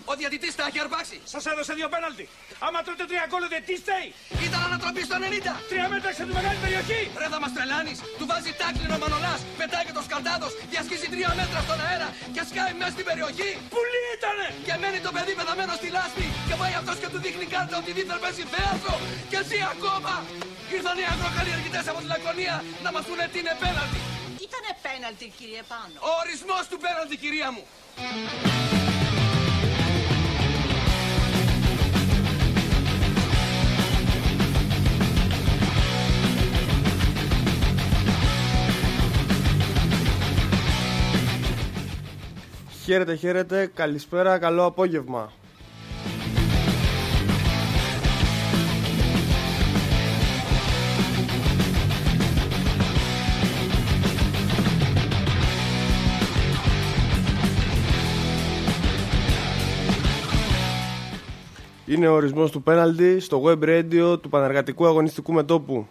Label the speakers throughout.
Speaker 1: Ο διαιτητής τα έχει αρπάξει.
Speaker 2: Σας έδωσε 2 πέναλτι. Άμα τρώτε 3 γκολ, τι στέει.
Speaker 1: Ήταν ανατροπή στο 90.
Speaker 2: 3 μέτρα σε τη μεγάλη περιοχή.
Speaker 1: Ρε θα μας τρελάνεις. Του βάζει τάκλινο ο Μανολάς. Πετάει και το Σκαλτάδος. Διασχίζει 3 μέτρα στον αέρα. Και σκάει μέσα στην περιοχή.
Speaker 2: Πουλί ήτανε.
Speaker 1: Και μένει το παιδί πεθαμένο στη λάσπη. Και πάει αυτός και του δείχνει κάρτα ότι δίθεν παίζει θέατρο. Και ζει ακόμα. Ήρθαν οι αγροκαλλιεργητές από τη Λακωνία να μας πούνε τι είναι πέναλτι.
Speaker 3: Ήτανε πέναλτι, κύριε Πάνο.
Speaker 1: Ο ορισμός του πέναλτι, κυρία μου.
Speaker 4: Χαίρετε, χαίρετε, καλησπέρα, καλό απόγευμα. Είναι ο ορισμός του πέναλτι στο web radio του Πανεργατικού Αγωνιστικού Μετώπου.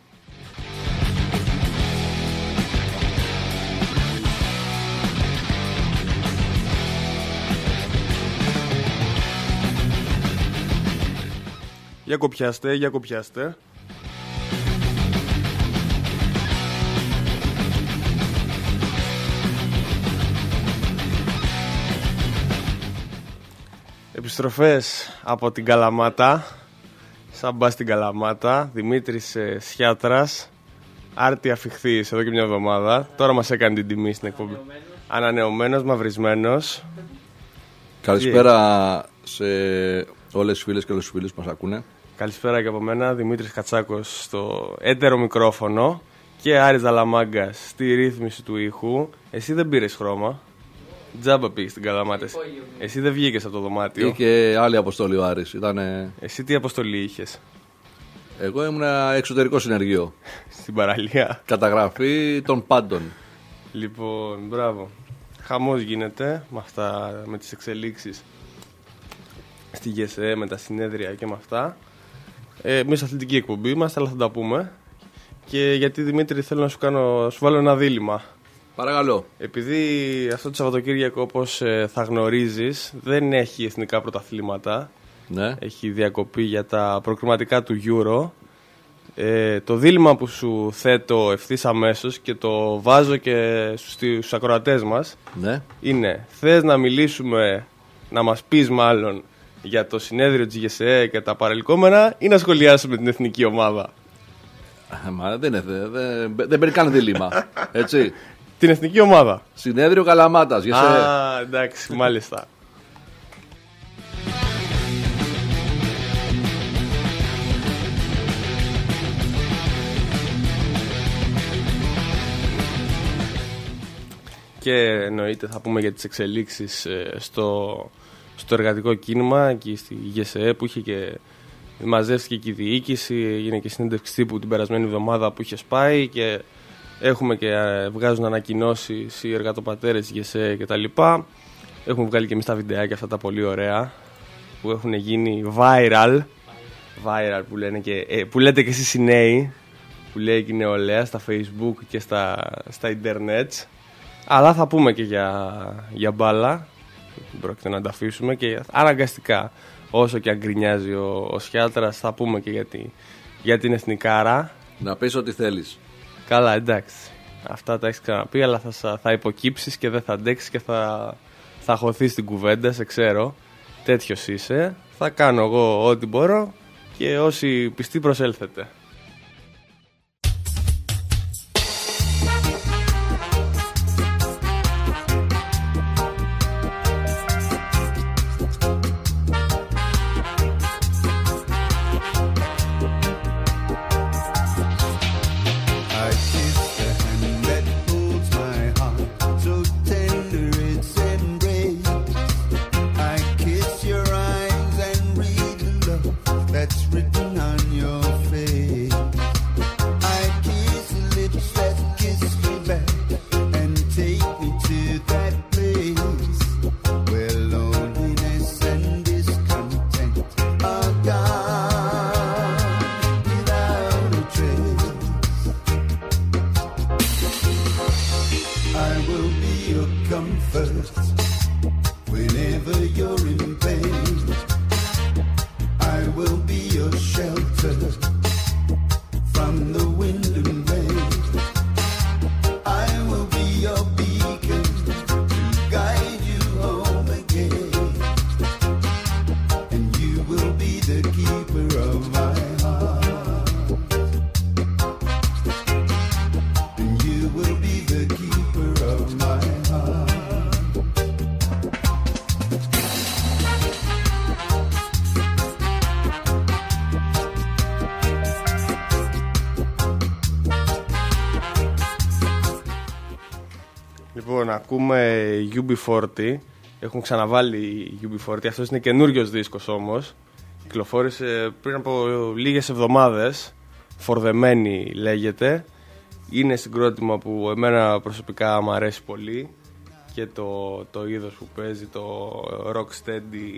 Speaker 4: Για κοπιάστε, για κοπιάστε. Επιστροφές από την Καλαμάτα. Σαν μπας στην Καλαμάτα. Δημήτρης Σιάτρας. Άρτια φιχθής εδώ και μια εβδομάδα. Τώρα μας έκανε την τιμή στην εκπομπή. Ανανεωμένος, μαυρισμένος.
Speaker 5: Καλησπέρα σε όλες τις φίλες και όλους τους φίλους που μας ακούνε.
Speaker 4: Καλησπέρα και από μένα, Δημήτρης Κατσάκος στο έτερο μικρόφωνο και Άρης Δαλαμάγκας στη ρύθμιση του ήχου. Εσύ δεν πήρες χρώμα. Τζάμπα πήγες στην Καλαμάτα. Εσύ δεν βγήκες από το δωμάτιο.
Speaker 5: Είχε άλλη αποστολή ο Άρης.
Speaker 4: Εσύ τι αποστολή είχες?
Speaker 5: Εγώ ήμουν εξωτερικό συνεργείο.
Speaker 4: Στην παραλία.
Speaker 5: Καταγραφή των πάντων.
Speaker 4: Λοιπόν, μπράβο. Χαμός γίνεται με τις εξελίξεις στη ΓΕΣΕ, με τα συνέδρια και με αυτά. Εμείς αθλητική εκπομπή είμαστε, αλλά θα τα πούμε. Και γιατί, Δημήτρη, θέλω να σου βάλω ένα δίλημμα.
Speaker 5: Παρακαλώ.
Speaker 4: Επειδή αυτό το Σαββατοκύριακο, όπως θα γνωρίζεις, δεν έχει εθνικά πρωταθλήματα.
Speaker 5: Ναι.
Speaker 4: Έχει διακοπή για τα προκριματικά του Euro. Το δίλημμα που σου θέτω ευθύς αμέσως και το βάζω και στους ακροατές μας,
Speaker 5: ναι,
Speaker 4: είναι: θες να μιλήσουμε, να μας πεις μάλλον, για το συνέδριο της ΓΕΣΕ και τα παρελκόμενα, ή να σχολιάσουμε την εθνική ομάδα?
Speaker 5: Μα δεν παίρνει καν δίλημμα. Έτσι.
Speaker 4: Την εθνική ομάδα.
Speaker 5: Συνέδριο Καλαμάτας, ΓΕΣΕ.
Speaker 4: Α, εντάξει, μάλιστα. Και εννοείται θα πούμε για τις εξελίξεις στο εργατικό κίνημα και στη ΓΕΣΕ, που είχε και μαζεύτηκε και η διοίκηση, έγινε και συνέντευξη τύπου την περασμένη εβδομάδα που είχε σπάει, και έχουμε και βγάζουν ανακοινώσεις οι εργατοπατέρες της ΓΕΣΕ κτλ. Έχουμε βγάλει και εμείς τα βιντεάκια αυτά τα πολύ ωραία που έχουν γίνει viral που λέτε και εσείς οι νέοι, που λέει και η νεολαία στα Facebook και στα ίντερνετ. Αλλά θα πούμε και για μπάλα. Πρόκειται να τα αφήσουμε και αναγκαστικά, όσο και αν γκρινιάζει ο Σιάτρας, θα πούμε και για την εθνικάρα.
Speaker 5: Να πεις ό,τι θέλεις.
Speaker 4: Καλά, εντάξει. Αυτά τα έχεις ξαναπεί, αλλά θα υποκύψεις και δεν θα αντέξεις και θα χωθείς στην κουβέντα, σε ξέρω. Τέτοιος είσαι. Θα κάνω εγώ ό,τι μπορώ και όσοι πιστοί προσέλθετε.
Speaker 6: Written on your face.
Speaker 4: Λοιπόν, ακούμε UB40. Έχουν ξαναβάλει UB40. Αυτός είναι καινούριος δίσκος όμως. Κυκλοφόρησε πριν από λίγες εβδομάδες. Φορδεμένη λέγεται. Είναι συγκρότημα που εμένα προσωπικά μου αρέσει πολύ. Και το είδος που παίζει, το rocksteady,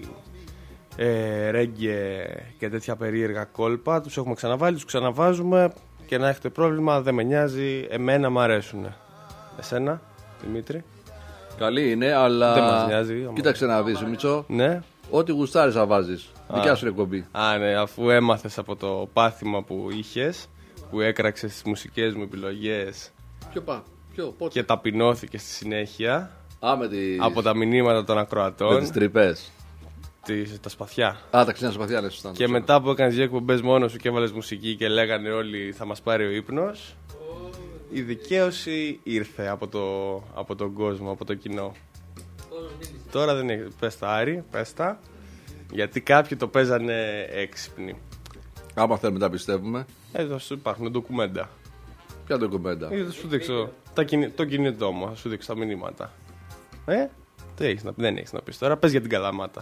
Speaker 4: reggae και τέτοια περίεργα κόλπα. Τους έχουμε ξαναβάλει, τους ξαναβάζουμε. Και να έχετε πρόβλημα, δεν με νοιάζει. Εμένα μου αρέσουν. Εσένα, Δημήτρη?
Speaker 5: Καλή είναι, αλλά.
Speaker 4: Δεν μας νοιάζει.
Speaker 5: Κοίταξε να δεις, Μίτσο.
Speaker 4: Ναι.
Speaker 5: Ό,τι γουστάρεις να βάζεις. Δικιά σου εκπομπή.
Speaker 4: Ναι, αφού έμαθες από το πάθημα που είχες, που έκραξες τις μουσικές μου επιλογές
Speaker 5: Πότε?
Speaker 4: και ταπεινώθηκες στη συνέχεια από τα μηνύματα των
Speaker 5: Με
Speaker 4: ακροατών,
Speaker 5: τις τρυπές.
Speaker 4: τα σπαθιά.
Speaker 5: Τα ξένα σπαθιά, ναι, σωστά.
Speaker 4: Και μετά που έκανες δύο εκπομπές μόνος σου και έβαλες μουσική και λέγανε όλοι θα μας πάρει ο ύπνος, η δικαίωση ήρθε από τον κόσμο, από το κοινό. Τώρα δεν έχει. Πες τα, Άρη, πες τα. Γιατί κάποιοι το παίζανε έξυπνοι.
Speaker 5: Άμα θέλουμε να πιστεύουμε.
Speaker 4: Εδώ σου υπάρχουν ντοκουμέντα.
Speaker 5: Ποια ντοκουμέντα?
Speaker 4: Θα σου δείξω το κινητό μου, θα σου δείξω τα μηνύματα. Δεν έχεις να πεις τώρα, πες για την Καλαμάτα.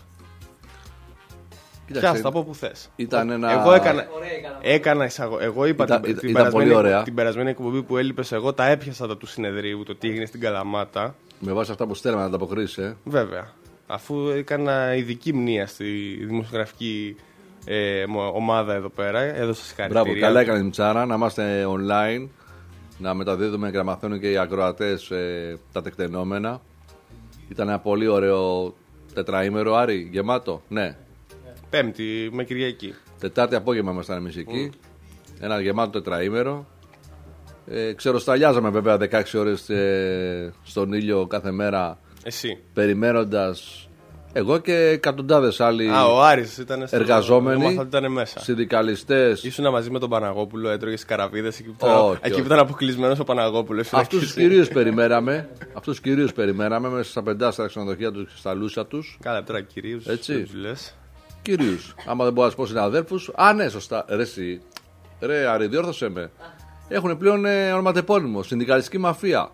Speaker 5: Κοίταξε,
Speaker 4: Πιάστα από που θες.
Speaker 5: Ήταν ένα.
Speaker 4: Εγώ έκανα εισαγωγή. Εγώ είπα την περασμένη εκπομπή που έλειπες, εγώ τα έπιασα του συνεδρίου, το τι έγινε στην Καλαμάτα.
Speaker 5: Με βάση αυτά που στέλναμε να ανταποκρίσεις,
Speaker 4: Βέβαια. Αφού έκανα ειδική μνήμα στη δημοσιογραφική ομάδα εδώ πέρα, έδωσα συγχαρητήρια.
Speaker 5: Μπράβο, καλά έκανε η Μιτσάρα να είμαστε online, να μεταδίδουμε και να μαθαίνουν και οι ακροατές τα τεκτενόμενα. Ήταν ένα πολύ ωραίο τετραήμερο, Άρη, γεμάτο. Ναι.
Speaker 4: Πέμπτη με Κυριακή.
Speaker 5: Τετάρτη απόγευμα ήμασταν εμείς εκεί. Ένα γεμάτο τετραήμερο. Ξεροσταλιάζαμε βέβαια 16 ώρες στον ήλιο κάθε μέρα.
Speaker 4: Εσύ.
Speaker 5: Περιμένοντας. Εγώ και εκατοντάδες άλλοι
Speaker 4: ο Άρης ήταν
Speaker 5: εργαζόμενοι,
Speaker 4: μέσα.
Speaker 5: Συνδικαλιστές.
Speaker 4: Ήσουν μαζί με τον Παναγόπουλο, έτρωγες καραβίδες εκεί που ήταν αποκλεισμένος ο Παναγόπουλος.
Speaker 5: Αυτούς κυρίως περιμέναμε. Αυτούς κυρίως περιμέναμε μέσα στα πεντάστερα ξενοδοχεία τους και στα λούσια τους.
Speaker 4: Καλά, τώρα κυρίως.
Speaker 5: Έτσι.
Speaker 4: Λες.
Speaker 5: Κυρίως. Άμα δεν μπορώ να σου πω συναδέλφους. Ναι, σωστά. Ρε, Άρη, διόρθωσέ με. Έχουν πλέον ονοματεπώνυμο. Συνδικαλιστική μαφία.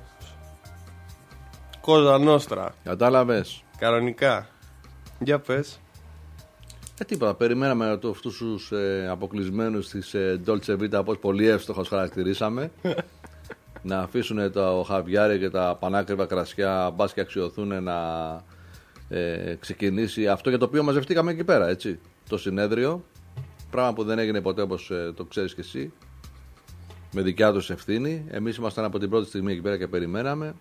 Speaker 4: Κόζα Νόστρα.
Speaker 5: Κατάλαβες.
Speaker 4: Κανονικά. Για πες.
Speaker 5: Τίποτα. Περιμέναμε αυτούς τους αποκλεισμένους της Dolce Vita, όπως πολύ εύστοχα χαρακτηρίσαμε, να αφήσουν το χαβιάρι και τα πανάκριβα κρασιά, μπας και αξιωθούν να ξεκινήσει αυτό για το οποίο μαζευτήκαμε εκεί πέρα, έτσι. Το συνέδριο. Πράγμα που δεν έγινε ποτέ, όπως το ξέρεις και εσύ. Με δικιά τους ευθύνη. Εμείς ήμασταν από την πρώτη στιγμή εκεί πέρα και περιμέναμε.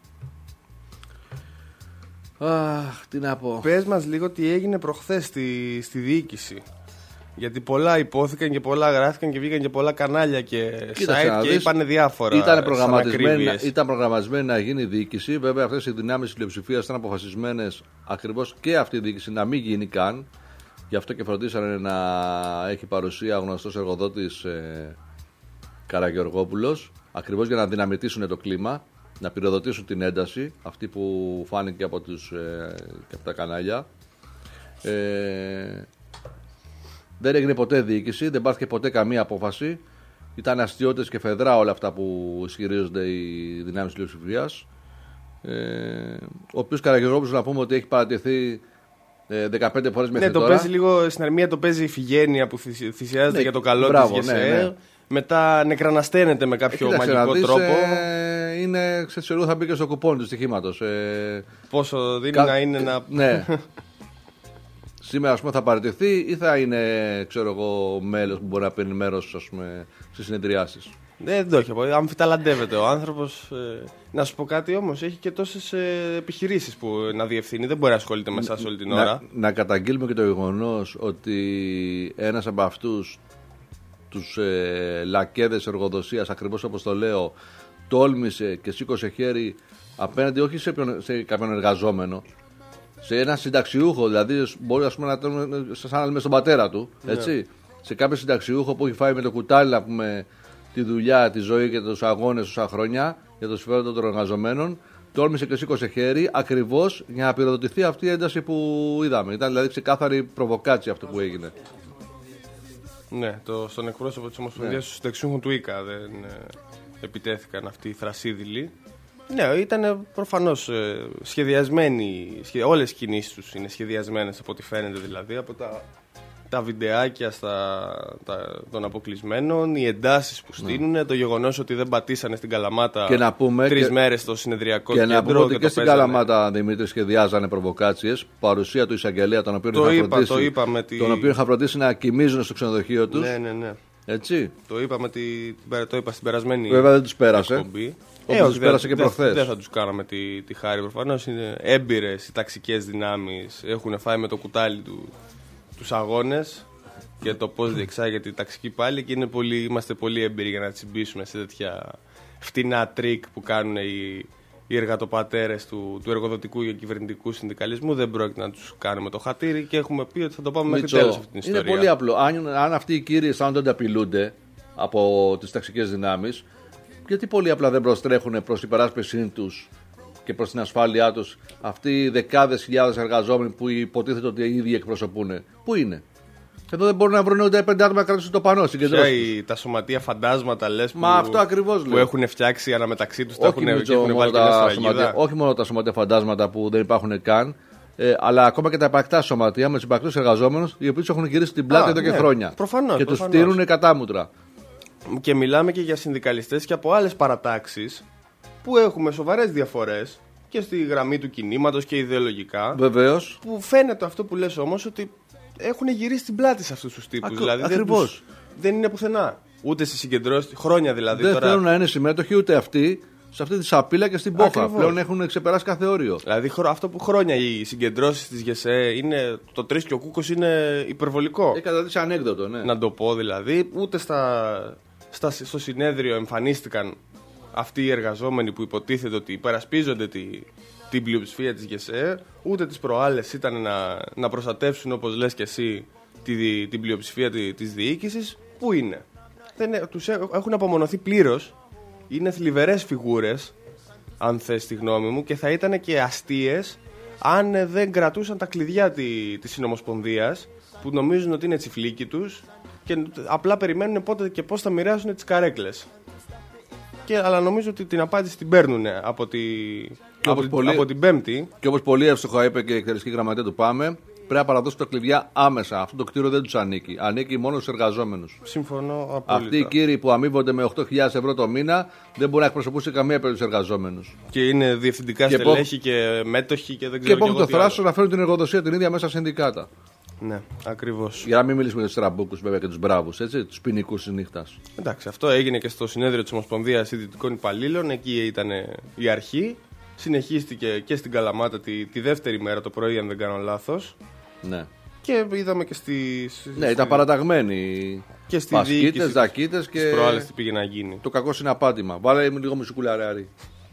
Speaker 5: Τι να πω.
Speaker 4: Πες μας λίγο τι έγινε προχθές στη διοίκηση. Γιατί πολλά υπόθηκαν και πολλά γράφηκαν και βγήκαν και πολλά κανάλια και site και είπανε διάφορα.
Speaker 5: Ήταν προγραμματισμένη να γίνει διοίκηση. Βέβαια, αυτές οι δυνάμεις της πλειοψηφίας ήταν αποφασισμένες ακριβώς και αυτή η διοίκηση να μην γίνει καν. Γι' αυτό και φροντίσανε να έχει παρουσία γνωστός εργοδότης Καραγεωργόπουλος. Ακριβώς για να δυναμητήσουν το κλίμα, να πυροδοτήσουν την ένταση, αυτή που φάνηκε από τα κανάλια. Δεν έγινε ποτέ διοίκηση, δεν πάρθηκε ποτέ καμία απόφαση. Ήταν αστιώτες και φεδρά όλα αυτά που ισχυρίζονται οι δυνάμεις της πλειοψηφίας. Ο οποίος Καραγεωργόπουλος, να πούμε ότι έχει παρατηθεί 15 φορές μέχρι τώρα.
Speaker 4: Ναι, το παίζει λίγο στην Αρμία, το παίζει η Ιφηγένεια που θυσιάζεται για το καλό της ΓΕΣΕ. Ναι. Μετά νεκρανασταίνεται με κάποιο μαγικό τρόπο.
Speaker 5: Είναι, ξέρω, θα μπει και στο κουπόνι του στοιχήματος.
Speaker 4: Πόσο δίνει να είναι να.
Speaker 5: Ναι. Σήμερα, ας πούμε, θα παραιτηθεί ή θα είναι, ξέρω εγώ, μέλος που μπορεί να παίρνει μέρος, ας πούμε, στις συνεδριάσεις.
Speaker 4: Δεν το έχει. Αμφιταλαντεύεται ο άνθρωπος. Να σου πω κάτι όμως, έχει και τόσες επιχειρήσεις που να διευθύνει. Δεν μπορεί να ασχολείται με εσάς όλη την ώρα.
Speaker 5: Να καταγγείλουμε και το γεγονός ότι ένας από αυτούς τους λακέδες εργοδοσίας, ακριβώς όπως το λέω, τόλμησε και σήκωσε χέρι απέναντι όχι σε κάποιον εργαζόμενο, σε ένα συνταξιούχο. Δηλαδή, μπορεί, ας πούμε, να τον σαν να λέμε στον πατέρα του, έτσι. Σε κάποιο συνταξιούχο που έχει φάει με το κουτάλι, να πούμε, τη δουλειά, τη ζωή και τους αγώνες τόσα χρόνια για το συμφέρον των εργαζομένων, τόλμησε και σήκωσε χέρι ακριβώς για να πυροδοτηθεί αυτή η ένταση που είδαμε. Ήταν δηλαδή ξεκάθαρη προβοκάτσια αυτό που έγινε.
Speaker 4: Ναι, στον εκπρόσωπο της Ομοσπονδίας του Συνταξιούχων του ΙΚΑ δεν επιτέθηκαν αυτοί οι θρασίδηλοι. Ναι, ήταν προφανώς σχεδιασμένοι. Όλες οι κινήσεις τους είναι σχεδιασμένες από ό,τι φαίνεται, δηλαδή από τα βιντεάκια των αποκλεισμένων, οι εντάσεις που στείλουν, το γεγονός ότι δεν πατήσανε στην Καλαμάτα 3 μέρες στο συνεδριακό κέντρο.
Speaker 5: Και να πούμε ότι και στην Καλαμάτα, Δημήτρη, σχεδιάζανε προβοκάτσιες. Παρουσία του εισαγγελέα, τον οποίο είχα φροντίσει να κοιμίζουν στο ξενοδοχείο τους.
Speaker 4: Ναι.
Speaker 5: Έτσι.
Speaker 4: Το είπα στην περασμένη.
Speaker 5: Βέβαια δεν τους πέρασε. Όπως τους πέρασε και προχθές.
Speaker 4: Δεν θα τους κάναμε τη χάρη προφανώς. Είναι έμπειρες οι ταξικές δυνάμεις. Έχουν φάει με το κουτάλι τους αγώνες και το πώς διεξάγεται η ταξική πάλι. Και είμαστε πολύ έμπειροι για να τσιμπήσουμε σε τέτοια φτηνά τρίκ που κάνουν οι εργατοπατέρες του εργοδοτικού και κυβερνητικού συνδικαλισμού. Δεν πρόκειται να τους κάνουμε το χατήρι και έχουμε πει ότι θα το πάμε μέχρι τέλος αυτή την ιστορία.
Speaker 5: Είναι πολύ απλό. Αν αυτοί οι κύριοι αισθάνονται ότι απειλούνται από τις ταξικές δυνάμεις, γιατί πολύ απλά δεν προστρέχουν προς την υπεράσπιση τους και προς την ασφάλειά τους αυτοί οι δεκάδες χιλιάδες εργαζόμενοι που υποτίθεται ότι οι ίδιοι εκπροσωπούν? Πού είναι? Εδώ δεν μπορούν να βρουν ούτε 5 άτομα να κρατήσουν το πανό.
Speaker 4: Τα σωματεία φαντάσματα, λες,
Speaker 5: αυτό ακριβώς
Speaker 4: που έχουν φτιάξει αναμεταξύ τους, τα έχουν βάλει και μέσα σφραγίδα.
Speaker 5: Όχι μόνο τα σωματεία φαντάσματα που δεν υπάρχουν καν, αλλά ακόμα και τα υπαρκτά σωματεία με τους υπαρκτούς εργαζόμενους, οι οποίοι τους έχουν γυρίσει την πλάτη εδώ και χρόνια.
Speaker 4: Προφανώς,
Speaker 5: και τους φτύνουν κατάμουτρα.
Speaker 4: Και μιλάμε και για συνδικαλιστές και από άλλες παρατάξεις που έχουμε σοβαρές διαφορές και στη γραμμή του κινήματος και ιδεολογικά.
Speaker 5: Βεβαίως.
Speaker 4: Που φαίνεται αυτό που λες όμως ότι έχουν γυρίσει την πλάτη σε αυτούς τους τύπους. Δηλαδή δεν είναι πουθενά. Ούτε στις συγκεντρώσεις, χρόνια δηλαδή.
Speaker 5: Δεν θέλουν να είναι συμμέτοχοι ούτε αυτοί σε αυτή τη σαπίλα και στην πόχα. Πλέον έχουν ξεπεράσει κάθε όριο.
Speaker 4: Δηλαδή αυτό που χρόνια οι συγκεντρώσεις της ΓΕΣΕ είναι. Το 3 και ο Κούκος είναι υπερβολικό.
Speaker 5: Έχει καταδείξει ανέκδοτο, ναι.
Speaker 4: Να το πω δηλαδή. Ούτε στο συνέδριο εμφανίστηκαν αυτοί οι εργαζόμενοι που υποτίθεται ότι υπερασπίζονται την πλειοψηφία της ΓΕΣΕ, ούτε τις προάλλες ήταν να προστατεύσουν, όπως λες και εσύ, την πλειοψηφία της διοίκησης. Πού είναι? Τους έχουν απομονωθεί πλήρως. Είναι θλιβερές φιγούρες, αν θες τη γνώμη μου, και θα ήταν και αστείες αν δεν κρατούσαν τα κλειδιά της Συνομοσπονδίας, που νομίζουν ότι είναι τσιφλίκι τους και απλά περιμένουν πότε και πώς θα μοιράσουν τις καρέκλες. Αλλά νομίζω ότι την απάντηση την παίρνουν από την Πέμπτη.
Speaker 5: Και όπως πολύ εύστοχα είπε και η εκτελεστική γραμματεία του ΠΑΜΕ, πρέπει να παραδώσουν τα κλειδιά άμεσα. Αυτό το κτίριο δεν τους ανήκει. Ανήκει μόνο στους εργαζόμενους.
Speaker 4: Συμφωνώ απόλυτα.
Speaker 5: Αυτοί οι κύριοι που αμείβονται με 8.000 ευρώ το μήνα δεν μπορούν να εκπροσωπούσουν καμία περίπτωση τους εργαζόμενους.
Speaker 4: Και είναι διευθυντικά στελέχη και μέτοχοι και δεν ξέρω.
Speaker 5: Και έχουν το θράσος να φέρουν την εργοδοσία την ίδια μέσα στα συνδικάτα.
Speaker 4: Ναι, ακριβώς.
Speaker 5: Για να μην μιλήσουμε για τους τραμπούκους βέβαια και τους μπράβους, τους ποινικούς της νύχτας.
Speaker 4: Εντάξει, αυτό έγινε και στο συνέδριο της Ομοσπονδίας Ιδιωτικών Υπαλλήλων. Εκεί ήταν η αρχή. Συνεχίστηκε και στην Καλαμάτα τη δεύτερη μέρα το πρωί, αν δεν κάνω λάθος.
Speaker 5: Ναι.
Speaker 4: Και είδαμε και
Speaker 5: ναι, ήταν παραταγμένοι.
Speaker 4: Και στη
Speaker 5: Πασκίτες, δακίτες και.
Speaker 4: Στις προάλλες τι πήγε να γίνει.
Speaker 5: Το κακό συναπάτημα. Βάλε λίγο μουσικουλαράρι.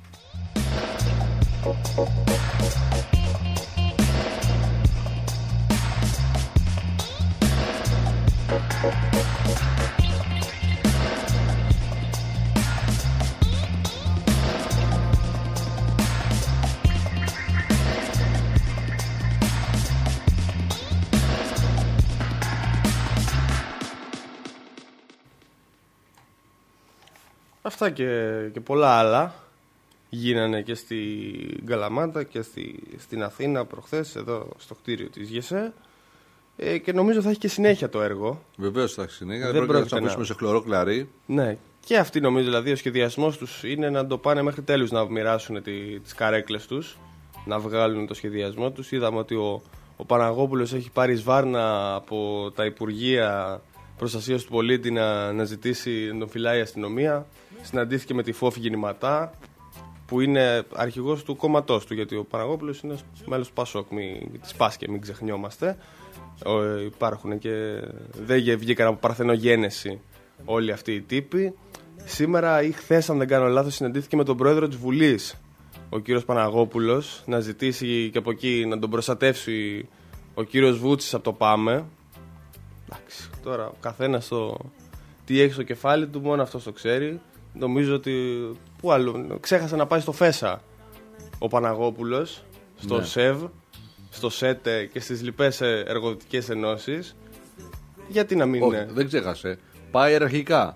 Speaker 4: Αυτά και πολλά άλλα γίνανε και στην Καλαμάτα και στην Αθήνα προχθές, εδώ στο κτίριο της ΓΕΣΕ, και νομίζω θα έχει και συνέχεια το έργο.
Speaker 5: Βεβαίως θα έχει συνέχεια, δεν πρόκειται να αφήσουμε σε χλωρό κλαρί.
Speaker 4: Ναι, και αυτοί νομίζω, δηλαδή ο σχεδιασμός τους είναι να το πάνε μέχρι τέλους, να μοιράσουν τις καρέκλες τους, να βγάλουν το σχεδιασμό τους. Είδαμε ότι ο Παναγόπουλος έχει πάρει σβάρνα από τα Υπουργεία Προστασίας του Πολίτη να ζητήσει να τον φυλάει η αστυνομία. Συναντήθηκε με τη Φόφη Γεννηματά, που είναι αρχηγός του κόμματός του, γιατί ο Παναγόπουλος είναι μέλος του Πασόκ, της Πάσκε, μην ξεχνιόμαστε. Υπάρχουν και δεν βγήκαν από παρθενογένεση όλοι αυτοί οι τύποι. Σήμερα ή χθες, αν δεν κάνω λάθος, συναντήθηκε με τον πρόεδρο της Βουλής, ο κύριος Παναγόπουλος, να ζητήσει και από εκεί να τον προστατεύσει ο κύριος Βούτσης από το ΠΑΜΕ. Εντάξει, τώρα ο καθένας τι έχει στο κεφάλι του, μόνο αυτός το ξέρει. Νομίζω ότι. Πού άλλο. Ξέχασε να πάει στο ΦΕΣΑ ο Παναγόπουλος, στο
Speaker 5: ναι.
Speaker 4: ΣΕΒ, στο ΣΕΤΕ και στις λοιπές εργοδοτικές ενώσεις. Γιατί να μην.
Speaker 5: Όχι, δεν ξέχασε. Πάει ιεραρχικά.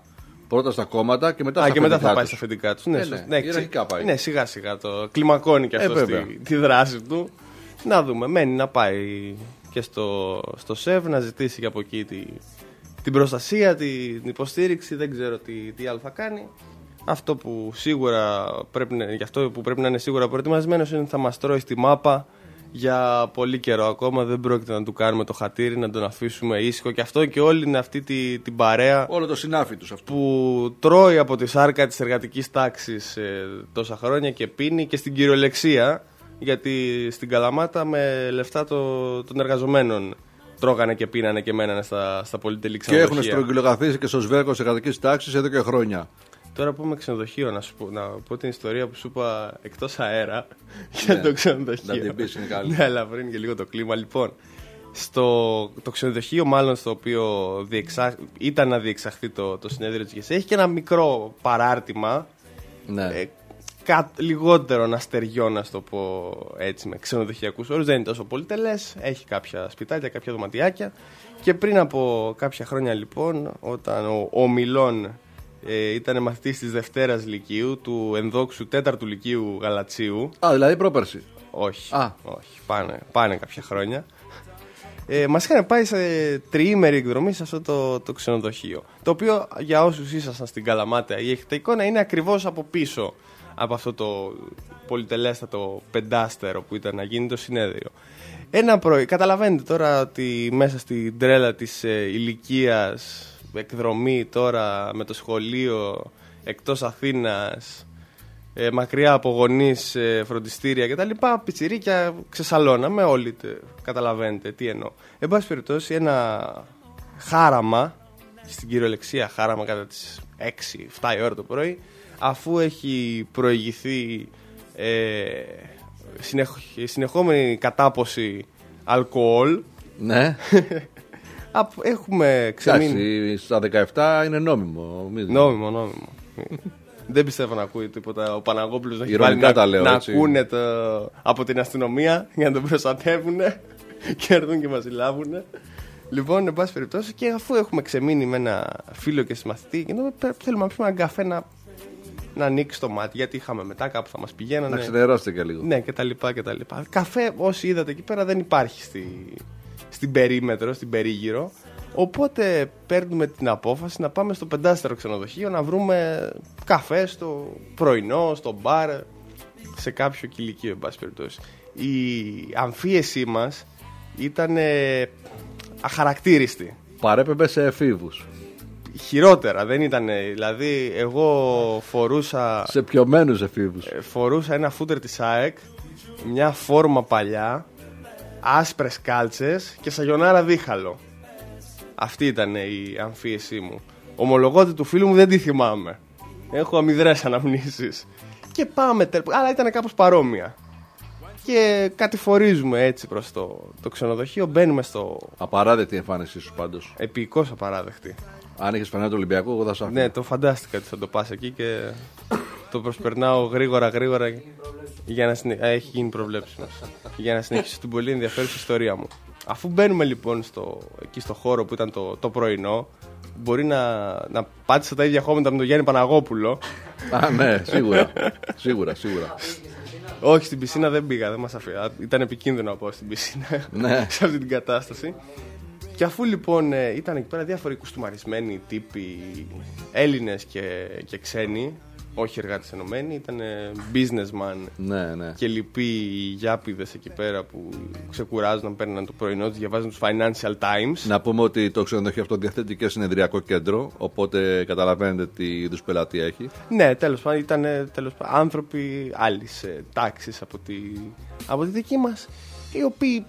Speaker 5: Πρώτα στα κόμματα και μετά στα
Speaker 4: και
Speaker 5: αφεντικά
Speaker 4: μετά θα πάει
Speaker 5: τους.
Speaker 4: στα αφεντικά του.
Speaker 5: Ιεραρχικά πάει.
Speaker 4: Ναι, σιγά σιγά το κλιμακώνει και αυτό τη δράση του. Να δούμε. Μένει να πάει και στο ΣΕΒ να ζητήσει και από εκεί την προστασία, την υποστήριξη. Δεν ξέρω τι άλλο θα κάνει. Αυτό που σίγουρα πρέπει να είναι σίγουρα προετοιμασμένος είναι ότι θα μας τρώει στη μάπα για πολύ καιρό ακόμα. Δεν πρόκειται να του κάνουμε το χατήρι, να τον αφήσουμε ήσυχο. Και αυτό και όλη είναι αυτή την παρέα.
Speaker 5: Όλο το συνάφι τους αυτό.
Speaker 4: Που τρώει από τη σάρκα της εργατικής τάξης τόσα χρόνια και πίνει και στην κυριολεξία. Γιατί στην Καλαμάτα με λεφτά των εργαζομένων τρώγανε και πίνανε και μένανε στα πολυτελή ξενοδοχεία.
Speaker 5: Και έχουν στρογγυλοκαθίσει και στο σβέρκο της εργατικής τάξης εδώ και χρόνια.
Speaker 4: Τώρα που είμαι ξενοδοχείο, να πω την ιστορία που σου είπα εκτός αέρα για το ξενοδοχείο.
Speaker 5: Να την πεις, είναι καλή.
Speaker 4: Ναι, αλλά πριν και λίγο το κλίμα. Λοιπόν, το ξενοδοχείο μάλλον στο οποίο ήταν να διεξαχθεί το συνέδριο της ΓΕΣΕ έχει και ένα μικρό παράρτημα.
Speaker 5: Ναι.
Speaker 4: Λιγότερο αστεριό, να το πω έτσι, με ξενοδοχειακούς όρους. Δεν είναι τόσο πολυτελές. Έχει κάποια σπιτάκια, κάποια δωματιάκια. Και πριν από κάποια χρόνια, λοιπόν, όταν ο Μιλών ήταν μαθητής της Δευτέρας Λυκείου, του ενδόξου 4ου Λυκείου Γαλατσίου.
Speaker 5: Δηλαδή πρόπερση.
Speaker 4: Όχι. Πάνε κάποια χρόνια. Μας είχαν πάει σε τριήμερη εκδρομή σε αυτό το ξενοδοχείο. Το οποίο, για όσους ήσασταν στην Καλαμάτα ή έχετε εικόνα, είναι ακριβώς από πίσω από αυτό το πολυτελέστατο πεντάστερο που ήταν να γίνει το συνέδριο. Ένα πρωί, καταλαβαίνετε τώρα ότι μέσα στην τρέλα της ηλικίας, εκδρομή τώρα με το σχολείο εκτός Αθήνας, μακριά από γονείς, φροντιστήρια κτλ. Πιτσιρίκια ξεσαλώναμε όλοι, καταλαβαίνετε τι εννοώ. Εν πάση περιπτώσει, ένα χάραμα, στην κυριολεξία χάραμα κατά τις 6-7 η ώρα το πρωί, αφού έχει προηγηθεί συνεχόμενη κατάποση αλκοόλ.
Speaker 5: Ναι.
Speaker 4: Έχουμε ξεμείνει.
Speaker 5: Εντάξει, στα 17 είναι νόμιμο.
Speaker 4: Νόμιμο. Δεν πιστεύω να ακούει τίποτα ο Παναγόπουλος να έχει
Speaker 5: βάλει
Speaker 4: να ακούνε από την αστυνομία για να τον προστατεύουν και έρθουν και μας συλλάβουν. Λοιπόν, εν πάση περιπτώσει, και αφού έχουμε ξεμείνει με ένα φίλο και συμμαθητή, θέλουμε να πιούμε έναν καφέ να ανοίξει το μάτι, γιατί είχαμε μετά κάπου θα μας πηγαίνανε.
Speaker 5: Να ξενερώσετε και λίγο.
Speaker 4: Ναι, κτλ. Καφέ, όσοι είδατε εκεί πέρα, δεν υπάρχει στην περίμετρο, στην περίγυρο. Οπότε παίρνουμε την απόφαση να πάμε στο πεντάστερο ξενοδοχείο να βρούμε καφέ στο πρωινό, στο μπαρ, σε κάποιο κηλικείο, εν πάση περιπτώσει. Η αμφίεσή μας ήταν αχαρακτήριστη.
Speaker 5: Παρέπεμπε σε εφήβους.
Speaker 4: Χειρότερα, δεν ήταν. Δηλαδή, εγώ φορούσα.
Speaker 5: Σε πιωμένους εφήβους.
Speaker 4: Φορούσα ένα φούτερ της ΑΕΚ, μια φόρμα παλιά, άσπρες κάλτσες και σαγιονάρα δίχαλο. Αυτή ήταν η αμφίεσή μου. Ομολογώ ότι του φίλου μου δεν τη θυμάμαι. Έχω αμυδρές αναμνήσεις. Και πάμε, αλλά ήταν κάπως παρόμοια. Και κατηφορίζουμε έτσι προς το ξενοδοχείο. Μπαίνουμε στο.
Speaker 5: Απαράδεκτη εμφάνισή σου πάντως.
Speaker 4: Επικώς απαράδεκτη.
Speaker 5: Αν είχες φανέλα του Ολυμπιακού, εγώ θα σου άφηνα.
Speaker 4: Ναι, το φαντάστηκα ότι θα το πας εκεί και το προσπερνάω γρήγορα για να έχει γίνει προβλέψη μας. Για να συνεχίσω την πολύ ενδιαφέρουσα ιστορία μου. Αφού μπαίνουμε λοιπόν εκεί στο χώρο που ήταν το πρωινό, μπορεί να πάτησα τα ίδια χώματα με τον Γιάννη Παναγόπουλο.
Speaker 5: Α, ναι, σίγουρα.
Speaker 4: Όχι, στην πισίνα δεν πήγα, δεν μας αφήνω. Ήταν επικίνδυνο να πάω στην πισίνα σε αυτή την κατάσταση. Και αφού λοιπόν ήταν εκεί πέρα διάφοροι κουστούμαρισμένοι τύποι, Έλληνες και ξένοι, όχι εργάτες ενωμένοι, ήταν businessman
Speaker 5: ναι.
Speaker 4: και λοιποί γιάπηδες εκεί πέρα που ξεκουράζονταν, παίρναν το πρωινό τους, διαβάζαν τους Financial Times.
Speaker 5: Να πούμε ότι το ξενοδοχείο αυτό διαθέτει και συνεδριακό κέντρο, οπότε καταλαβαίνετε τι είδους πελάτη έχει. Ναι,
Speaker 4: τέλος πάντων ήταν άνθρωποι άλλης τάξης από τη δική μας, οι οποίοι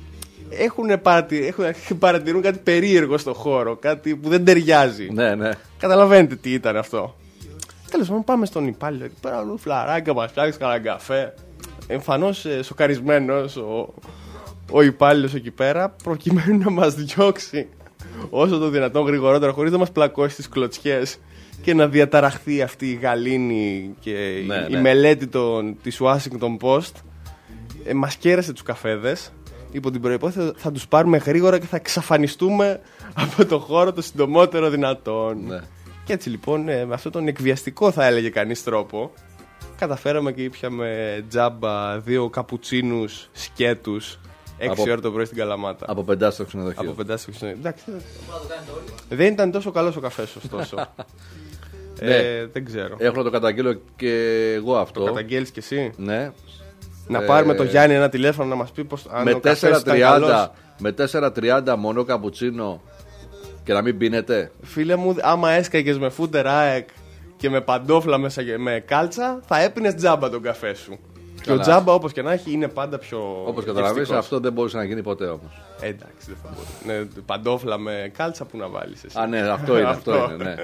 Speaker 4: παρατηρούν κάτι περίεργο στο χώρο, κάτι που δεν ταιριάζει.
Speaker 5: Ναι.
Speaker 4: Καταλαβαίνετε τι ήταν αυτό. Τέλος πάντων, πάμε στον υπάλληλο εκεί πέρα, φλαράκια, μας φτιάξει κανένα καφέ. Εμφανώς σοκαρισμένος ο υπάλληλος εκεί πέρα, προκειμένου να μας διώξει όσο το δυνατόν γρηγορότερα, χωρίς να μας πλακώσει τις κλωτσιές και να διαταραχθεί αυτή η γαλήνη και η μελέτη της Washington Post. Μας κέρασε τους καφέδες. Υπό την προϋπόθεση θα τους πάρουμε γρήγορα και θα εξαφανιστούμε από το χώρο το συντομότερο δυνατόν.
Speaker 5: Ναι.
Speaker 4: Και έτσι λοιπόν, με αυτόν τον εκβιαστικό θα έλεγε κανείς τρόπο, καταφέραμε και ήπιαμε τζάμπα 2 καπουτσίνους σκέτους 6 ώρα το πρωί στην Καλαμάτα.
Speaker 5: Από 5 στο ξενοδοχείο.
Speaker 4: Από 5 στο ξενοδοχείο. Εντάξει. Δεν ήταν τόσο καλός ο καφές, ωστόσο. Δεν ξέρω.
Speaker 5: Έχω να το καταγγείλω και εγώ αυτό.
Speaker 4: Το καταγγέλεις κι εσύ?
Speaker 5: Ναι.
Speaker 4: Να πάρουμε το Γιάννη ένα τηλέφωνο να μας πει πως αν ο καφές ήταν καλός.
Speaker 5: Με 4.30 μονό καπουτσίνο και να μην πίνετε.
Speaker 4: Φίλε μου, άμα έσκαγες με φούτερ ΑΕΚ και με παντόφλα μέσα με κάλτσα, θα έπινες τζάμπα τον καφέ σου. Και ο τζάμπα, όπως και να έχει, είναι πάντα πιο.
Speaker 5: Όπως καταλαβαίνεις, αυτό δεν μπορούσε να γίνει ποτέ όμως.
Speaker 4: Εντάξει, δεν θα μπορούσε. Ναι, παντόφλα με κάλτσα που να βάλεις εσύ.
Speaker 5: Α, ναι, αυτό είναι, αυτό είναι, ναι.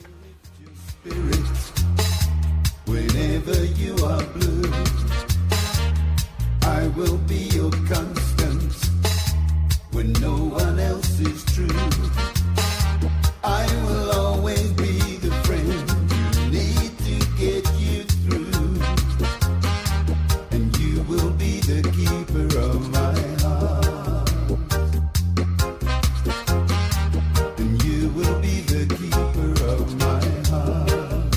Speaker 6: Whenever you are blue, I will be your constant. When no one else is true, I will always be the friend you need to get you through. And you will be the keeper of my heart. And you will be the keeper of my heart.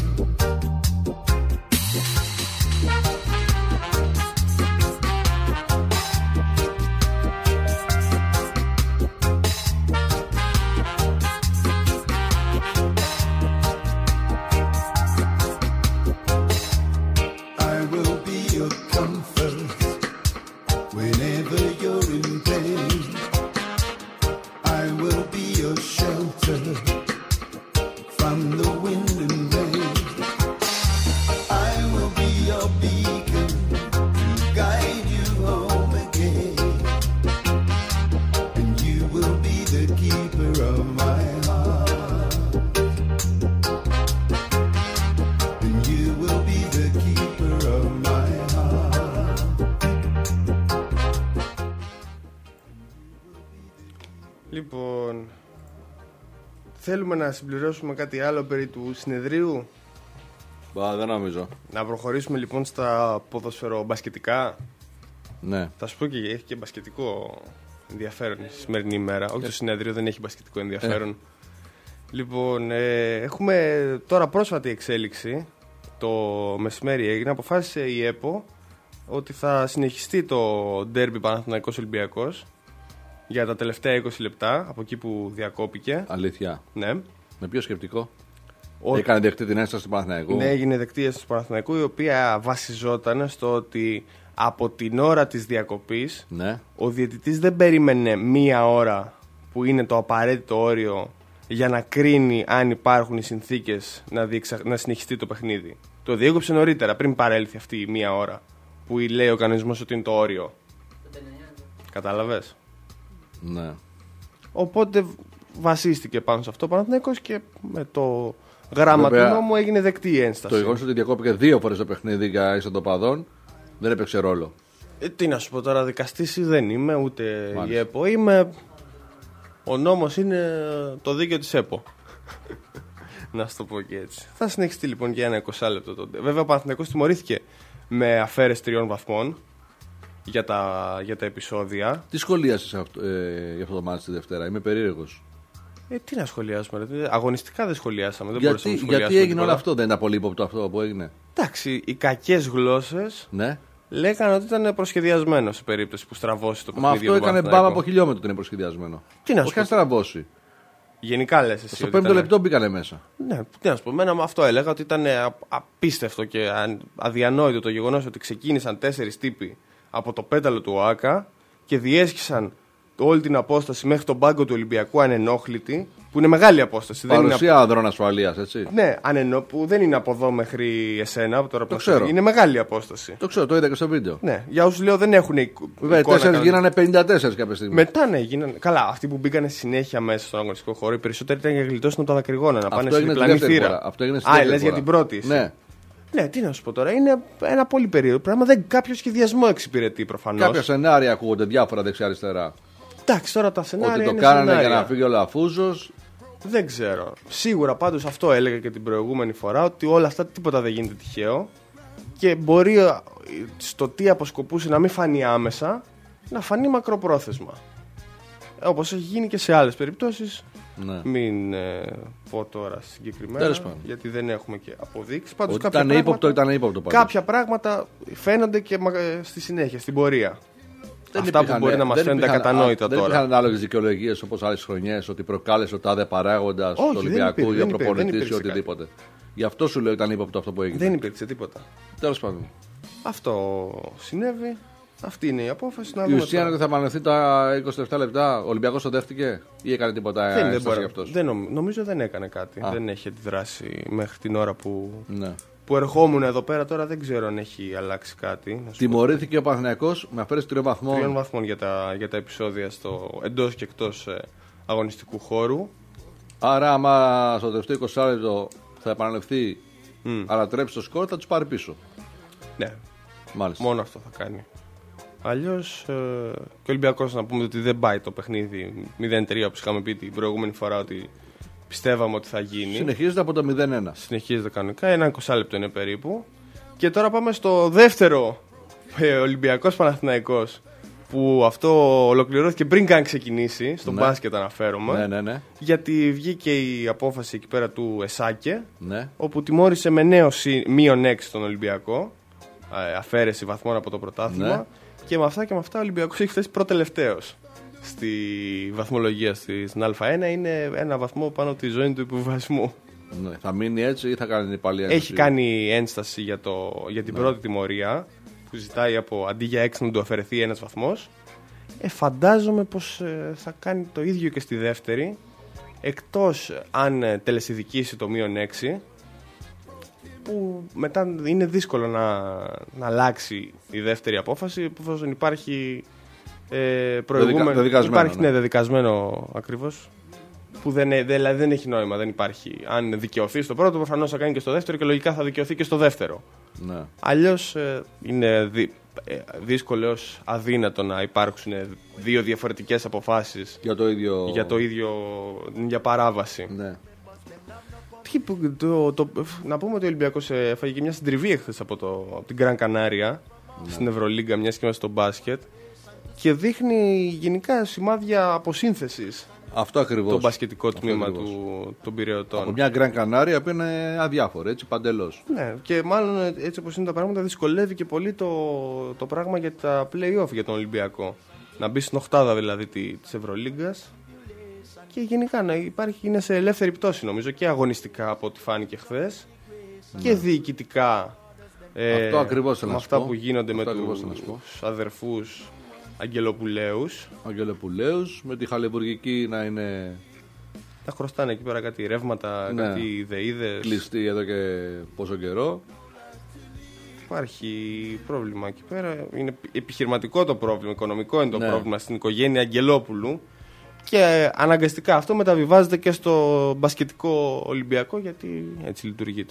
Speaker 4: Λοιπόν, θέλουμε να συμπληρώσουμε κάτι άλλο περί του συνεδρίου.
Speaker 5: Δεν νομίζω.
Speaker 4: Να προχωρήσουμε λοιπόν στα ποδοσφαιρομπασκετικά.
Speaker 5: Ναι.
Speaker 4: Θα σου πω και έχει και μπασκετικό ενδιαφέρον η σημερινή ημέρα. Όχι, το συνέδριο δεν έχει μπασκετικό ενδιαφέρον. Λοιπόν, έχουμε τώρα πρόσφατη εξέλιξη. Το μεσημέρι έγινε, αποφάσισε η ΕΠΟ ότι θα συνεχιστεί το ντέρμπι Παναθηναϊκός Ολυμπιακός για τα τελευταία 20 λεπτά, από εκεί που διακόπηκε.
Speaker 5: Αλήθεια.
Speaker 4: Ναι.
Speaker 5: Με ποιο σκεπτικό? Έκανε δεκτή την ένσταση του Παναθηναϊκού.
Speaker 4: Ναι, έγινε δεκτή η ένσταση του Παναθηναϊκού, η οποία βασιζόταν στο ότι από την ώρα της διακοπής,
Speaker 5: ναι,
Speaker 4: ο διαιτητής δεν περίμενε μία ώρα που είναι το απαραίτητο όριο για να κρίνει αν υπάρχουν οι συνθήκες να συνεχιστεί το παιχνίδι. Το διέκοψε νωρίτερα, πριν παρέλθει αυτή η μία ώρα που λέει ο κανονισμός ότι είναι το όριο. Κατάλαβες?
Speaker 5: Ναι.
Speaker 4: Οπότε βασίστηκε πάνω σε αυτό ο Παναθηναϊκός και με το γράμμα του νόμου έγινε δεκτή η ένσταση.
Speaker 5: Το γεγονός ότι διακόπηκε 2 φορές το παιχνίδι για ισοτοπαδών δεν έπαιξε ρόλο.
Speaker 4: Τι να σου πω τώρα, δικαστής δεν είμαι, ούτε η ΕΠΟ είμαι. Ο νόμος είναι το δίκαιο της ΕΠΟ. Να σου το πω και έτσι. Θα συνεχιστεί λοιπόν για ένα 20 λεπτό τότε. Βέβαια ο Παναθηναϊκός τιμωρήθηκε με αφαίρεση 3 βαθμών για τα επεισόδια.
Speaker 5: Τι σχολίασες για αυτό το μάτι τη Δευτέρα? Είμαι περίεργος.
Speaker 4: Τι να σχολιάσουμε, αγωνιστικά δεν σχολιάσαμε.
Speaker 5: Γιατί έγινε όλο αυτό? Δεν ήταν πολύ ύποπτο αυτό που έγινε?
Speaker 4: Εντάξει, οι κακές γλώσσες,
Speaker 5: ναι,
Speaker 4: λέγανε ότι ήταν προσχεδιασμένο σε περίπτωση που στραβώσει το παιχνίδι.
Speaker 5: Μα αυτό έκανε μπάμα από χιλιόμετρο ότι είναι προσχεδιασμένο.
Speaker 4: Τι να σου πω.
Speaker 5: Όχι στραβώσει.
Speaker 4: Γενικά λες εσύ?
Speaker 5: Στο 5ο λεπτό μπήκανε μέσα.
Speaker 4: Ναι, τι να σου πω. Εμένα αυτό έλεγα ότι ήταν απίστευτο και αδιανόητο το γεγονός ότι ξεκίνησαν 4 τύποι από το πέταλο του ΟΑΚΑ και διέσχισαν όλη την απόσταση μέχρι τον πάγκο του Ολυμπιακού ανενόχλητη, που είναι μεγάλη απόσταση.
Speaker 5: Παρουσία ανδρών ασφαλείας, έτσι.
Speaker 4: Ναι, που δεν είναι από εδώ μέχρι εσένα. Τώρα
Speaker 5: το ξέρω.
Speaker 4: Είναι μεγάλη απόσταση.
Speaker 5: Το ξέρω, το είδα και στο βίντεο.
Speaker 4: Ναι, για όσους λέω δεν έχουν
Speaker 5: βέβαια, 4 γίνανε 54 κάποια στιγμή.
Speaker 4: Μετά ναι, γίνανε. Καλά, αυτοί που μπήκαν συνέχεια μέσα στον αγωνιστικό χώρο, οι περισσότεροι ήταν για γλιτώσουν τα δακρυγόνα, να πάνε στην διπλανή θύρα.
Speaker 5: Αυτό έγινε στην
Speaker 4: λες για την πρώτη.
Speaker 5: Ναι.
Speaker 4: Ναι, τι να σου πω τώρα, είναι ένα πολύ περίεργο πράγμα. Κάποιο σχεδιασμό εξυπηρετεί προφανώς.
Speaker 5: Κάποια σενάρια ακούγονται διάφορα δεξιά-αριστερά.
Speaker 4: Εντάξει, τώρα τα σενάρια.
Speaker 5: Ότι το κάνανε για να φύγει ο Λαφούζος.
Speaker 4: Δεν ξέρω. Σίγουρα πάντως αυτό έλεγα και την προηγούμενη φορά, ότι όλα αυτά τίποτα δεν γίνεται τυχαίο και μπορεί στο τι αποσκοπούσε να μην φανεί άμεσα, να φανεί μακροπρόθεσμα. Όπως έχει γίνει και σε άλλες περιπτώσεις
Speaker 5: Ναι.
Speaker 4: Μην πω τώρα συγκεκριμένα,
Speaker 5: Τέλος πάντων.
Speaker 4: γιατί δεν έχουμε και αποδείξει. Πάντως
Speaker 5: Ότι
Speaker 4: κάποια
Speaker 5: ήταν ύποπτο, ήταν ύποπτο πάντως.
Speaker 4: κάποια πράγματα φαίνονται και στη συνέχεια, στην πορεία. Αυτά που μπορεί να μας φαίνονται ακατανόητα
Speaker 5: δεν
Speaker 4: τώρα.
Speaker 5: υπήρχαν ανάλογες δικαιολογίες όπως άλλες χρονιές ότι προκάλεσε ο τάδε παράγοντας του Ολυμπιακού ή ο προπονητής ή οτιδήποτε. Γι' αυτό σου λέω ήταν ύποπτο αυτό που έγινε.
Speaker 4: Δεν υπήρξε τίποτα.
Speaker 5: Τέλος πάντων.
Speaker 4: Αυτό συνέβη. Αυτή είναι η απόφαση. Να
Speaker 5: Η
Speaker 4: δούμε
Speaker 5: ουσία είναι
Speaker 4: τώρα.
Speaker 5: ότι θα επαναληφθεί τα 27 λεπτά. Ο Ολυμπιακός το δέχτηκε ή έκανε τίποτα
Speaker 4: Δεν
Speaker 5: ένσταση
Speaker 4: μπορεί.
Speaker 5: γι' αυτός?
Speaker 4: Νομίζω δεν έκανε κάτι. Δεν έχει αντιδράσει μέχρι την ώρα
Speaker 5: Ναι.
Speaker 4: που ερχόμουν εδώ πέρα. Τώρα δεν ξέρω αν έχει αλλάξει κάτι. Να σου πω.
Speaker 5: Τιμωρήθηκε ο Παναθηναϊκός με αφαίρεση 3 βαθμών.
Speaker 4: 3 βαθμών για τα επεισόδια εντός και εκτός αγωνιστικού χώρου.
Speaker 5: Άρα, άμα στο τελευταίο 20 λεπτό θα επαναληφθεί, ανατρέψει το σκορ, θα τους πάρει πίσω.
Speaker 4: Ναι,
Speaker 5: Μάλιστα.
Speaker 4: μόνο αυτό θα κάνει. Αλλιώς και ο Ολυμπιακός, να πούμε ότι δεν πάει το παιχνίδι 0-3 όπως είχαμε πει την προηγούμενη φορά ότι πιστεύαμε ότι θα γίνει.
Speaker 5: Συνεχίζεται από το 0-1.
Speaker 4: Συνεχίζεται κανονικά, ένα 20 λεπτό είναι περίπου. Και τώρα πάμε στο δεύτερο Ολυμπιακός Παναθηναϊκός, που αυτό ολοκληρώθηκε πριν καν ξεκινήσει, στο μπάσκετ αναφέρομαι.
Speaker 5: Ναι.
Speaker 4: Γιατί βγήκε η απόφαση εκεί πέρα του Εσάκε,
Speaker 5: Ναι.
Speaker 4: όπου τιμώρησε με νέο μείον 6 τον Ολυμπιακό, αφαίρεση βαθμών από το πρωτάθλημα.
Speaker 5: Ναι.
Speaker 4: Και με αυτά ο Ολυμπιακός έχει φτάσει προτελευταίος στη βαθμολογία στην Α1. Είναι ένα βαθμό πάνω από τη ζώνη του υποβιβασμού.
Speaker 5: Ναι. Θα μείνει έτσι ή θα κάνει πάλι ένσταση?
Speaker 4: Έχει κάνει ένσταση για την πρώτη τιμωρία, που ζητάει αντί για 6 να του αφαιρεθεί ένας βαθμός. Φαντάζομαι πως θα κάνει το ίδιο και στη δεύτερη, εκτός αν τελεσιδικήσει το μείον 6, που μετά είναι δύσκολο να αλλάξει η δεύτερη απόφαση, εφόσον υπάρχει προηγούμενο. Δεδικασμένο ακριβώς. Που δηλαδή δεν έχει νόημα, δεν υπάρχει. Αν δικαιωθεί στο πρώτο, προφανώς θα κάνει και στο δεύτερο και λογικά θα δικαιωθεί και στο δεύτερο.
Speaker 5: Ναι.
Speaker 4: Αλλιώς είναι δύσκολο έως αδύνατο να υπάρξουν δύο διαφορετικές αποφάσεις
Speaker 5: Για το ίδιο.
Speaker 4: για παράβαση.
Speaker 5: Ναι.
Speaker 4: Να πούμε ότι ο Ολυμπιακός έφαγε και μια συντριβή εχθές από την Γκραν Κανάρια στην Ευρωλίγκα, μιας και είμαστε στο μπάσκετ, και δείχνει γενικά σημάδια αποσύνθεσης
Speaker 5: Αυτό ακριβώς.
Speaker 4: το μπασκετικό τμήμα
Speaker 5: ακριβώς.
Speaker 4: των Πειραιωτών.
Speaker 5: Από μια Γκραν Κανάρια που είναι αδιάφορη, έτσι παντελώς.
Speaker 4: Ναι, και μάλλον έτσι όπως είναι τα πράγματα δυσκολεύει και πολύ το πράγμα για τα play-off για τον Ολυμπιακό. Να μπει στην οκτάδα δηλαδή της Ευρωλίγκας, και γενικά είναι σε ελεύθερη πτώση νομίζω, και αγωνιστικά από ό,τι φάνηκε χθες, και διοικητικά.
Speaker 5: Αυτό ακριβώς θέλω
Speaker 4: με
Speaker 5: να σου
Speaker 4: αυτά
Speaker 5: πω.
Speaker 4: που γίνονται
Speaker 5: Αυτό
Speaker 4: με
Speaker 5: ακριβώς
Speaker 4: τους
Speaker 5: θέλω να σου πω.
Speaker 4: αδερφούς Αγγελοπουλαίους.
Speaker 5: Αγγελοπουλαίους, με τη Χαλιβουργική να είναι
Speaker 4: Τα χρωστάνε εκεί πέρα κάτι ρεύματα,
Speaker 5: Ναι.
Speaker 4: κάτι ιδεΐδες.
Speaker 5: κλειστή εδώ και πόσο καιρό.
Speaker 4: Υπάρχει πρόβλημα εκεί πέρα. Είναι επιχειρηματικό το πρόβλημα, οικονομικό είναι το
Speaker 5: Ναι.
Speaker 4: πρόβλημα στην οικογένεια Αγγελόπουλου. Και αναγκαστικά αυτό μεταβιβάζεται και στο μπασκετικό Ολυμπιακό, γιατί έτσι λειτουργεί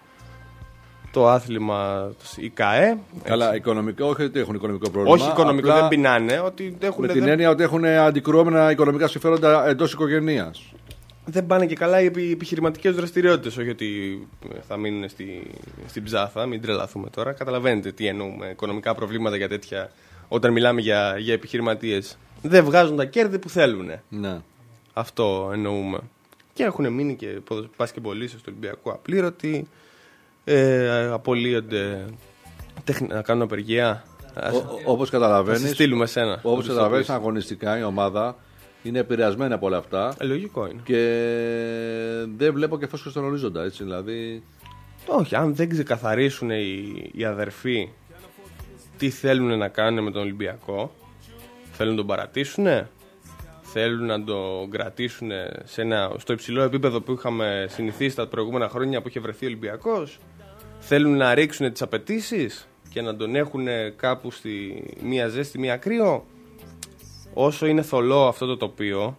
Speaker 4: το άθλημα η ΚΑΕ.
Speaker 5: Καλά, οικονομικό, όχι ότι έχουν οικονομικό πρόβλημα.
Speaker 4: Όχι οικονομικό,
Speaker 5: απλά
Speaker 4: δεν πεινάνε. Ότι
Speaker 5: με την έννοια ότι έχουν αντικρουόμενα οικονομικά συμφέροντα εντός οικογενείας.
Speaker 4: δεν πάνε και καλά οι επιχειρηματικές δραστηριότητες. Όχι ότι θα μείνουν στην ψάθα, μην τρελαθούμε τώρα. Καταλαβαίνετε τι εννοούμε. Οικονομικά προβλήματα για τέτοια, όταν μιλάμε για επιχειρηματίες. Δεν βγάζουν τα κέρδη που θέλουν.
Speaker 5: Ναι.
Speaker 4: Αυτό εννοούμε. Και έχουν μείνει και μπασκετμπολίστες του Ολυμπιακού απλήρωτοι. Απολύονται να κάνουν απεργία.
Speaker 5: Όπως
Speaker 4: Θα
Speaker 5: καταλαβαίνεις,
Speaker 4: σε στείλουμε σένα.
Speaker 5: όπως καταλαβαίνεις, αγωνιστικά η ομάδα είναι επηρεασμένη από όλα αυτά
Speaker 4: Λογικό είναι.
Speaker 5: και δεν βλέπω και φως στον ορίζοντα, έτσι, δηλαδή.
Speaker 4: Όχι, αν δεν ξεκαθαρίσουν οι αδερφοί τι θέλουν να κάνουν με τον Ολυμπιακό, θέλουν να τον παρατήσουν, θέλουν να τον κρατήσουν στο υψηλό επίπεδο που είχαμε συνηθίσει τα προηγούμενα χρόνια που είχε βρεθεί ο Ολυμπιακός, θέλουν να ρίξουν τις απαιτήσεις και να τον έχουν κάπου στη μία ζέστη, μία κρύο. Όσο είναι θολό αυτό το τοπίο,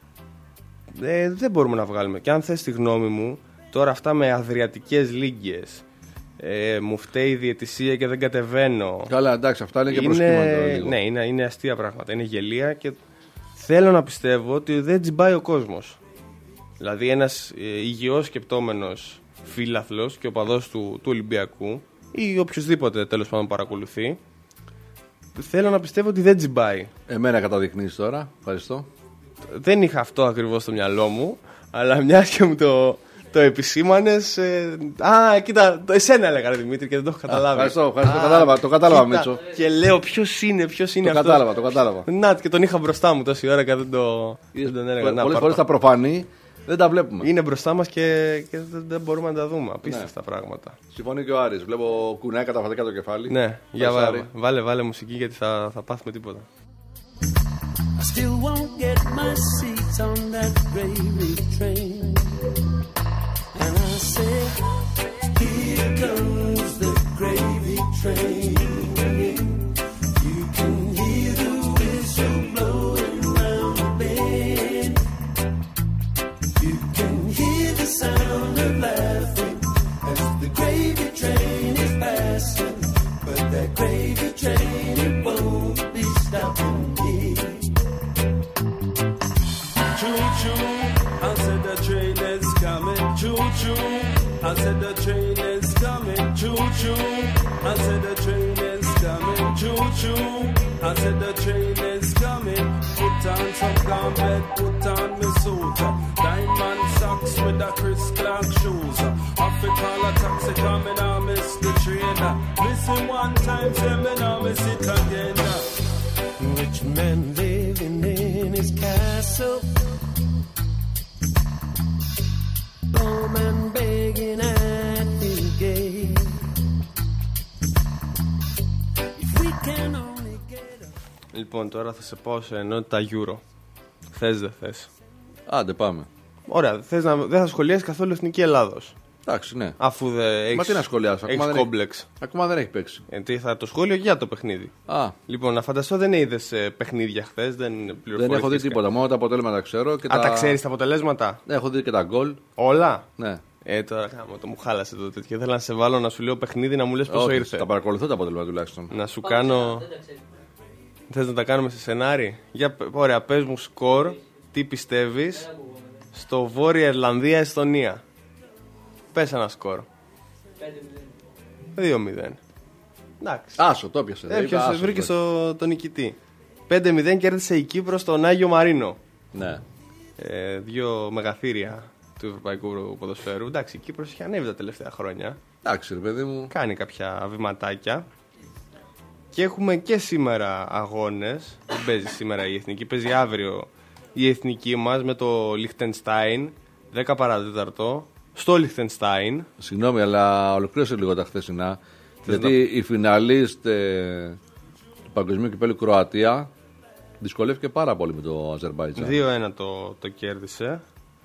Speaker 4: δεν μπορούμε να βγάλουμε. Και αν θες τη γνώμη μου, τώρα αυτά με αδριατικές λίγκες, μου φταίει η διαιτησία και δεν κατεβαίνω.
Speaker 5: Καλά, εντάξει, αυτά είναι και προσκύματα λίγο.
Speaker 4: Ναι, είναι αστεία πράγματα. Είναι γελία και θέλω να πιστεύω ότι δεν τσιμπάει ο κόσμος. Δηλαδή ένας υγιώς σκεπτόμενος φίλαθλος και οπαδός του Ολυμπιακού ή οποιοδήποτε τέλος πάντων παρακολουθεί, θέλω να πιστεύω ότι δεν τσιμπάει.
Speaker 5: Εμένα καταδεικνύεις τώρα. Ευχαριστώ.
Speaker 4: δεν είχα αυτό ακριβώς στο μυαλό μου, αλλά μιας και μου το επισήμανες. Κοίτα, εσένα έλεγα, ρε Δημήτρη, και δεν το έχω καταλάβει.
Speaker 5: Ευχαριστώ, το κατάλαβα, Μίτσο.
Speaker 4: Και λέω ποιος είναι αυτό.
Speaker 5: Το κατάλαβα.
Speaker 4: Να, και τον είχα μπροστά μου τόση ώρα και δεν τον έλεγα.
Speaker 5: Πολλές φορές τα προφανή δεν τα βλέπουμε.
Speaker 4: Είναι μπροστά μας και δεν μπορούμε να τα δούμε. Απίστευτα πράγματα.
Speaker 5: Συμφωνεί και ο Άρης. Βλέπω κουνάει καταφατικά το κεφάλι.
Speaker 4: Ναι, για βάλε μουσική, γιατί θα πάθουμε τίποτα.
Speaker 7: I still won't get my seat on that gravy train. And I say, here comes the gravy train. You can hear the whistle blowing round the bend. You can hear the sound of laughing as the gravy train is passing. But that gravy train, it won't be stopping here. Choo-choo, I said the train is coming. Choo-choo, I said the train is coming. Choo-choo, I said the train is coming. Choo-choo, I said the train is coming. Put on some gambit, put on my suit. Diamond socks with the Chris Clark shoes. Off it call a taxi coming, I miss the train. Missing one time, say me now miss it again. Rich man living in his castle. Poor man begging at his gate. If we can only get up.
Speaker 4: Λοιπόν, τώρα θα σε πάω σε ενότητα Euro. Θες, δεν θες?
Speaker 5: Άντε, πάμε.
Speaker 4: Ωραία, δεν θα σχολιάσεις καθόλου Εθνική Ελλάδος.
Speaker 5: Εντάξει, ναι.
Speaker 4: Αφού δεν έχεις.
Speaker 5: Μα τι να σχολιάσω,
Speaker 4: έχεις κόμπλεξ.
Speaker 5: Ακόμα δεν έχει παίξει.
Speaker 4: Γιατί θα το σχόλιο για το παιχνίδι. Λοιπόν, να φανταστώ δεν είδες παιχνίδια χθες, δεν πληροφορήθηκες.
Speaker 5: Δεν έχω δει τίποτα, μόνο τα αποτελέσματα ξέρω. Και
Speaker 4: τα ξέρεις τα αποτελέσματα?
Speaker 5: Ναι, έχω δει και τα γκολ.
Speaker 4: Όλα?
Speaker 5: Ναι.
Speaker 4: Τώρα το μου χάλασε το τέτοιο. Ήθελα να σε βάλω να σου λέω παιχνίδι, να μου λες πόσο ήρθε.
Speaker 5: Τα παρακολουθώ τα αποτελέσματα τουλάχιστον.
Speaker 4: Να σου κάνω. Θες να τα κάνουμε σε σενάρι? Ωραία, πες μου σκορ, τι πιστεύεις στο Βόρεια Ιρλανδία-Εσθονία. Πες ένα σκορ. 2-0. Εντάξει.
Speaker 5: Άσο, το πιάσε.
Speaker 4: Βρήκε τον νικητή. 5-0 κέρδισε η Κύπρος στον Άγιο Μαρίνο.
Speaker 5: Ναι.
Speaker 4: Δύο μεγαθύρια του ευρωπαϊκού ποδοσφαίρου. Εντάξει, η Κύπρος είχε ανέβει τα τελευταία χρόνια.
Speaker 5: Εντάξει, ρε παιδί μου.
Speaker 4: Κάνει κάποια βηματάκια. Και έχουμε και σήμερα αγώνες. Δεν παίζει σήμερα η Εθνική, παίζει αύριο η Εθνική μας με το Λιχτενστάιν 10 παρατέταρτο στο Λιχτενστάιν.
Speaker 5: Συγγνώμη, αλλά ολοκλήρωσε λίγο τα χθεσινά. Γιατί η φιναλίστ του Παγκοσμίου Κυπέλλου Κροατία δυσκολεύτηκε πάρα πολύ με το Αζερμπαϊτζάν.
Speaker 4: 2-1 το κέρδισε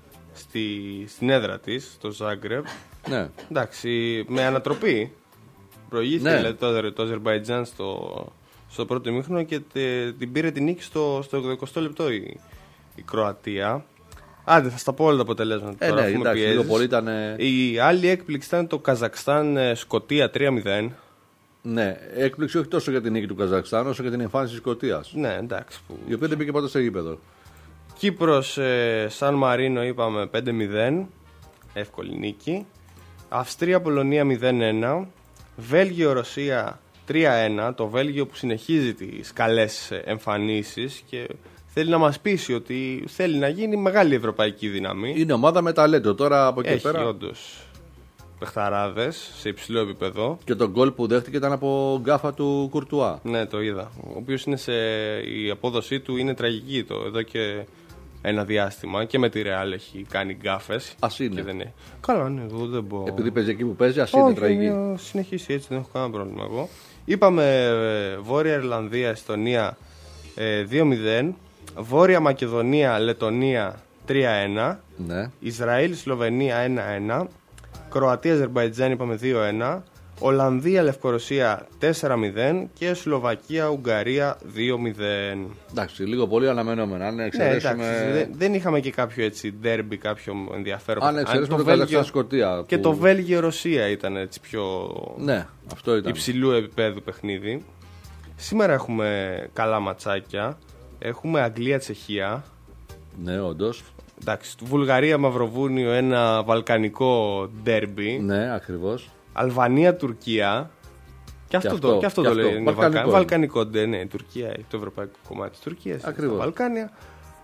Speaker 4: στην έδρα της, στο Ζάγκρεπ.
Speaker 5: Ναι.
Speaker 4: Εντάξει, με ανατροπή. Προηγήθηκε δηλαδή, το Αζερμπαϊτζάν στο πρώτο ημίχρονο και την πήρε την νίκη στο 80 λεπτό η Κροατία. Άντε, θα στα πω όλα τα αποτελέσματα. Τώρα,
Speaker 5: ναι, εντάξει, λίγο πολύ ήταν.
Speaker 4: Η άλλη έκπληξη ήταν το Καζακστάν-Σκωτία 3-0.
Speaker 5: Ναι, έκπληξη όχι τόσο για την νίκη του Καζακστάν όσο για την εμφάνιση της Σκωτίας.
Speaker 4: Ναι, εντάξει.
Speaker 5: Η οποία δεν μπήκε πάντα στο γήπεδο.
Speaker 4: Κύπρος Σαν Μαρίνο είπαμε 5-0. Εύκολη νίκη. Αυστρία-Πολωνία 0-1. Βέλγιο-Ρωσία 3-1. Το Βέλγιο που συνεχίζει τις καλές εμφανίσεις και θέλει να μας πείσει ότι θέλει να γίνει μεγάλη ευρωπαϊκή δύναμη.
Speaker 5: Είναι ομάδα με ταλέντο τώρα από εκεί πέρα.
Speaker 4: Έχει όντως παιχταράδες σε υψηλό επίπεδο.
Speaker 5: Και το γκολ που δέχτηκε ήταν από γκάφα του Κουρτουά.
Speaker 4: Ναι, το είδα. Ο οποίος η απόδοσή του είναι τραγική εδώ και ένα διάστημα. Και με τη Ρεάλ έχει κάνει γκάφες.
Speaker 5: Ας είναι.
Speaker 4: Και δεν είναι. Καλά, ναι, εγώ δεν μπορώ.
Speaker 5: Επειδή παίζει εκεί που παίζει, ας είναι τραγική.
Speaker 4: Συνεχίσει έτσι, δεν έχω κανένα πρόβλημα εγώ. Είπαμε Βόρεια Ιρλανδία, Εσθονία 2-0. Βόρεια Μακεδονία, Λετονία 3-1.
Speaker 5: Ναι.
Speaker 4: Ισραήλ, Σλοβενία 1-1. Κροατία, Αζερμπαϊτζάν είπαμε 2-1. Ολλανδία, Λευκορωσία 4-0. Και Σλοβακία, Ουγγαρία 2-0.
Speaker 5: Εντάξει, λίγο πολύ αναμενόμενα. Αν εξαιρέσουμε...
Speaker 4: δεν είχαμε και κάποιο έτσι ντέρμπι, κάποιο ενδιαφέρον.
Speaker 5: Αν εξαιρέσουμε το Καζακστάν-Σκωτία.
Speaker 4: Και το Βέλγιο-Ρωσία ήταν έτσι πιο
Speaker 5: αυτό ήταν.
Speaker 4: Υψηλού επίπεδου παιχνίδι. Σήμερα έχουμε καλά ματσάκια. Έχουμε Αγγλία-Τσεχία.
Speaker 5: Ναι, όντως.
Speaker 4: Εντάξει, Βουλγαρία-Μαυροβούνιο, ένα βαλκανικό ντέρμπι.
Speaker 5: Ναι, ακριβώς.
Speaker 4: Αλβανία-Τουρκία. Και αυτό το λέει.
Speaker 5: Βαλκανικό
Speaker 4: Ναι, η Τουρκία έχει το ευρωπαϊκό κομμάτι της Τουρκίας.
Speaker 5: Ακριβώς.
Speaker 4: Βαλκάνια.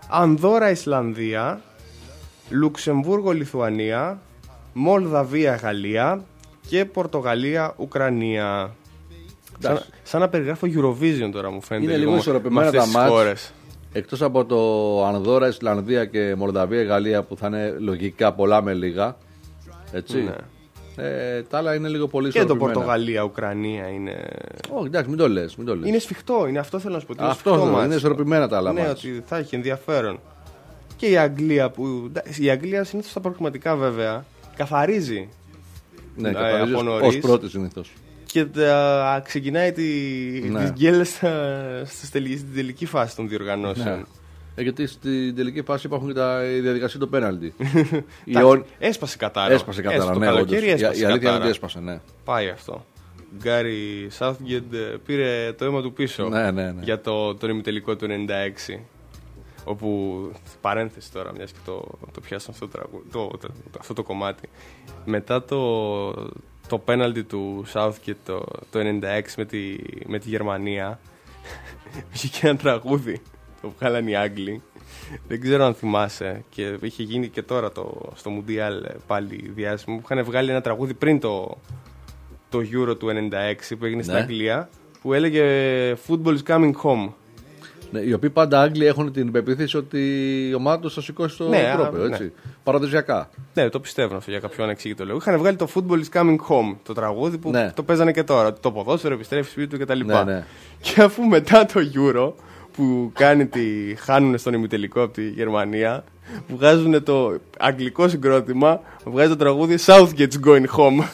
Speaker 4: Ανδόρα Ισλανδία, Λουξεμβούργο Λιθουανία, Μολδαβία Γαλλία και Πορτογαλία Ουκρανία. Σαν να περιγράφω Eurovision τώρα μου φαίνεται.
Speaker 5: Είναι λίγο ισορροπημένα τα μάτς.
Speaker 4: Χώρες.
Speaker 5: Εκτός από το Ανδόρα, Ισλανδία και Μολδαβία Γαλλία που θα είναι λογικά πολλά με λίγα. Έτσι.
Speaker 4: Ναι.
Speaker 5: Τα άλλα είναι λίγο πολύ
Speaker 4: Και το
Speaker 5: ισορροπημένα.
Speaker 4: Πορτογαλία Ουκρανία είναι.
Speaker 5: Όχι, εντάξει, μην το λες.
Speaker 4: Είναι σφιχτό, είναι αυτό θέλω να σου πω. Είναι
Speaker 5: Αυτό
Speaker 4: σφιχτό
Speaker 5: είναι
Speaker 4: μάτς.
Speaker 5: ισορροπημένα τα άλλα
Speaker 4: Ναι,
Speaker 5: μάτς.
Speaker 4: ότι θα έχει ενδιαφέρον. Και η Αγγλία που. Η Αγγλία συνήθως στα προκριματικά βέβαια καθαρίζει.
Speaker 5: Ναι,
Speaker 4: από
Speaker 5: καθαρίζεις
Speaker 4: νωρίς.
Speaker 5: ως πρώτη συνήθως.
Speaker 4: Και ξεκινάει τις γκέλες στην τελική φάση των διοργανώσεων.
Speaker 5: Ναι. Γιατί στην τελική φάση υπάρχουν και η διαδικασία του πέναλτι.
Speaker 4: Έσπασε κατάρα.
Speaker 5: Έσπασε κατάρα,
Speaker 4: Το
Speaker 5: ναι.
Speaker 4: καλοκαίρι
Speaker 5: όντως.
Speaker 4: έσπασε
Speaker 5: Η αλήθεια είναι
Speaker 4: κατάρα.
Speaker 5: ότι έσπασε, ναι.
Speaker 4: Πάει αυτό. Γκάρι Southgate πήρε το αίμα του πίσω
Speaker 5: Ναι.
Speaker 4: για τον ημιτελικό του 96. Όπου, παρένθεση τώρα, μιας και το πιάσαμε αυτό το κομμάτι. Μετά το πέναλτι του Southgate το 96 με τη Γερμανία, είχε ένα τραγούδι, το βγάλαν οι Άγγλοι. Δεν ξέρω αν θυμάσαι, και είχε γίνει και τώρα στο Mundial πάλι διάσημο, που είχαν βγάλει ένα τραγούδι πριν το Euro του 96 που έγινε στην Αγγλία, που έλεγε Football is coming home.
Speaker 5: Ναι, οι οποίοι πάντα Άγγλοι έχουν την πεποίθηση ότι η ομάδα τους θα σηκώσει το τρόπαιο, έτσι. Ναι. Παραδοσιακά.
Speaker 4: Ναι, το πιστεύω αυτό για κάποιον ανεξήγητο λόγο. Είχαν βγάλει το Football is coming home, το τραγούδι που το παίζανε και τώρα. Το ποδόσφαιρο επιστρέφει σπίτι του κτλ.
Speaker 5: Ναι.
Speaker 4: Και αφού μετά το Euro που χάνουν στον ημιτελικό από τη Γερμανία, βγάζουν το αγγλικό συγκρότημα, βγάζει το τραγούδι Southgate's going home.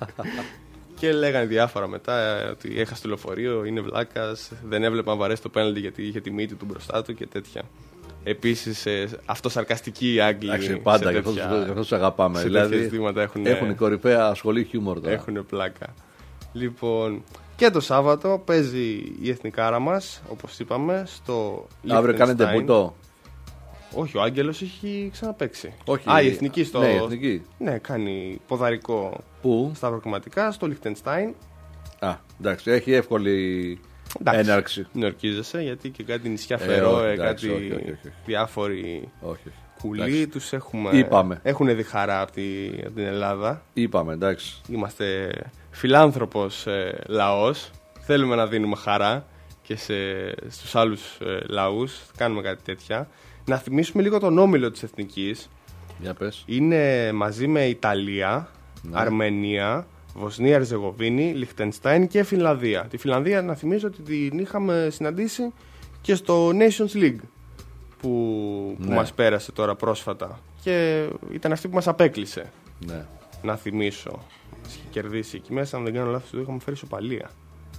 Speaker 4: Και λέγανε διάφορα μετά ότι έχασε το λεωφορείο, είναι βλάκας, δεν έβλεπα να βαρέσει το πέναλτι γιατί είχε τη μύτη του μπροστά του και τέτοια. Επίσης, αυτοσαρκαστικοί οι Άγγλοι.
Speaker 5: Εντάξει, πάντα, γι' αυτό τους αγαπάμε.
Speaker 4: Σε
Speaker 5: δηλαδή,
Speaker 4: τέτοια ζητήματα
Speaker 5: έχουν κορυφαία σχολή χιούμορ τώρα.
Speaker 4: Έχουν πλάκα. Λοιπόν, και το Σάββατο παίζει η εθνικάρα μας, όπως είπαμε, στο Liechtenstein.
Speaker 5: Αύριο κάνετε μπουτό.
Speaker 4: Όχι, ο Άγγελος έχει ξαναπαίξει.
Speaker 5: Όχι,
Speaker 4: η εθνική στο.
Speaker 5: Ναι, η εθνική.
Speaker 4: Ναι, κάνει ποδαρικό.
Speaker 5: Πού?
Speaker 4: Στα προκριματικά, στο Liechtenstein.
Speaker 5: Εντάξει, έχει εύκολη έναρξη.
Speaker 4: Μην ορκίζεσαι, γιατί και κάτι νησιά Φερόε, κάτι
Speaker 5: όχι.
Speaker 4: διάφοροι
Speaker 5: Όχι.
Speaker 4: κουλοί τους έχουμε.
Speaker 5: Είπαμε.
Speaker 4: Έχουν δει χαρά από την Ελλάδα.
Speaker 5: Είπαμε, εντάξει.
Speaker 4: Είμαστε φιλάνθρωπος λαός. Θέλουμε να δίνουμε χαρά και στους άλλους λαούς. Κάνουμε κάτι τέτοια. Να θυμίσουμε λίγο τον όμιλο της εθνικής.
Speaker 5: Για πες.
Speaker 4: Είναι μαζί με Ιταλία, Αρμενία, Βοσνία, Ερζεγοβίνη, Λιχτενστάιν και Φινλανδία. Τη Φινλανδία να θυμίζω ότι την είχαμε συναντήσει και στο Nations League που μας πέρασε τώρα πρόσφατα. Και ήταν αυτή που μας απέκλεισε.
Speaker 5: Ναι.
Speaker 4: Να θυμίσω. Μας είχε κερδίσει εκεί μέσα, αν δεν κάνω λάθος, το είχαμε φέρει ισοπαλία.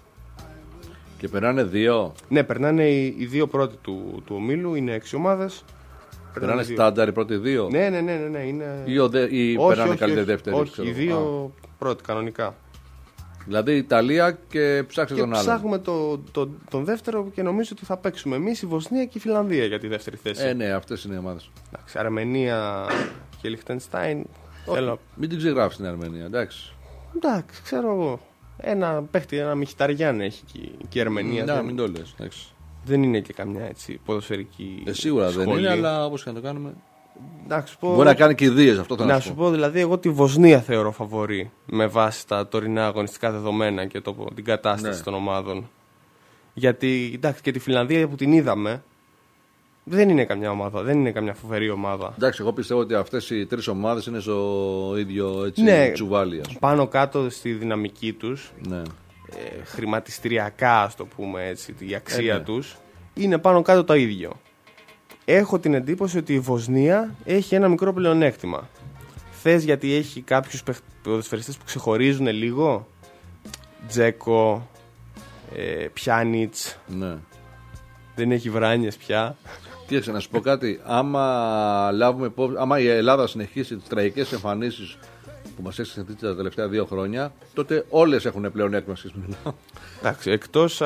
Speaker 5: Και περνάνε 2.
Speaker 4: Ναι, περνάνε οι δύο πρώτοι του ομίλου, είναι 6 ομάδες.
Speaker 5: Περνάνε στάνταρ οι πρώτοι 2.
Speaker 4: Ναι. Είναι...
Speaker 5: Ή περνάνε καλύτερη δεύτερη.
Speaker 4: Όχι, οι δύο πρώτοι κανονικά.
Speaker 5: Δηλαδή Ιταλία και ψάξε τον άλλον.
Speaker 4: Ψάχνουμε τον δεύτερο και νομίζω ότι θα παίξουμε εμείς, η Βοσνία και η Φιλανδία για τη δεύτερη θέση.
Speaker 5: Ναι, αυτές είναι οι ομάδες.
Speaker 4: Εντάξει, Αρμενία και Λιχτενστάιν.
Speaker 5: Μην την ξεγράψεις την Αρμενία, εντάξει.
Speaker 4: Εντάξει, ξέρω εγώ. Ένα παίχτη, ένα μιχταριάν έχει και η Αρμενία.
Speaker 5: Ναι, μην το λες.
Speaker 4: Δεν είναι και καμιά έτσι ποδοσφαιρική.
Speaker 5: Σίγουρα
Speaker 4: σχολή.
Speaker 5: δεν είναι, αλλά όπως και να το κάνουμε.
Speaker 4: Μπορεί
Speaker 5: να κάνει κηδείες, αυτό θα
Speaker 4: να σου πω. Δηλαδή, εγώ τη Βοσνία θεωρώ φαβορί με βάση τα τωρινά αγωνιστικά δεδομένα και την κατάσταση των ομάδων. Γιατί εντάξει, και τη Φιλανδία που την είδαμε δεν είναι καμιά ομάδα, δεν είναι καμιά φοβερή ομάδα.
Speaker 5: Εντάξει, εγώ πιστεύω ότι αυτές οι τρεις ομάδες είναι στο ίδιο έτσι, τσουβάλι.
Speaker 4: Πάνω κάτω στη δυναμική τους, χρηματιστηριακά, ας το πούμε έτσι, η αξία τους είναι πάνω κάτω το ίδιο. Έχω την εντύπωση ότι η Βοσνία έχει ένα μικρό πλεονέκτημα. Θες γιατί έχει κάποιους ποδοσφαιριστές που ξεχωρίζουν λίγο. Τζέκο, Πιάνιτς.
Speaker 5: Ναι.
Speaker 4: Δεν έχει Βράνιες πια.
Speaker 5: Κοίταξε, να σου πω κάτι. Άμα η Ελλάδα συνεχίσει τις τραγικές εμφανίσεις που μας έχει συνηθίσει τα τελευταία 2 χρόνια, τότε όλες έχουν πλεονέκτημα σχέση με την Ελλάδα.
Speaker 4: Εντάξει, εκτός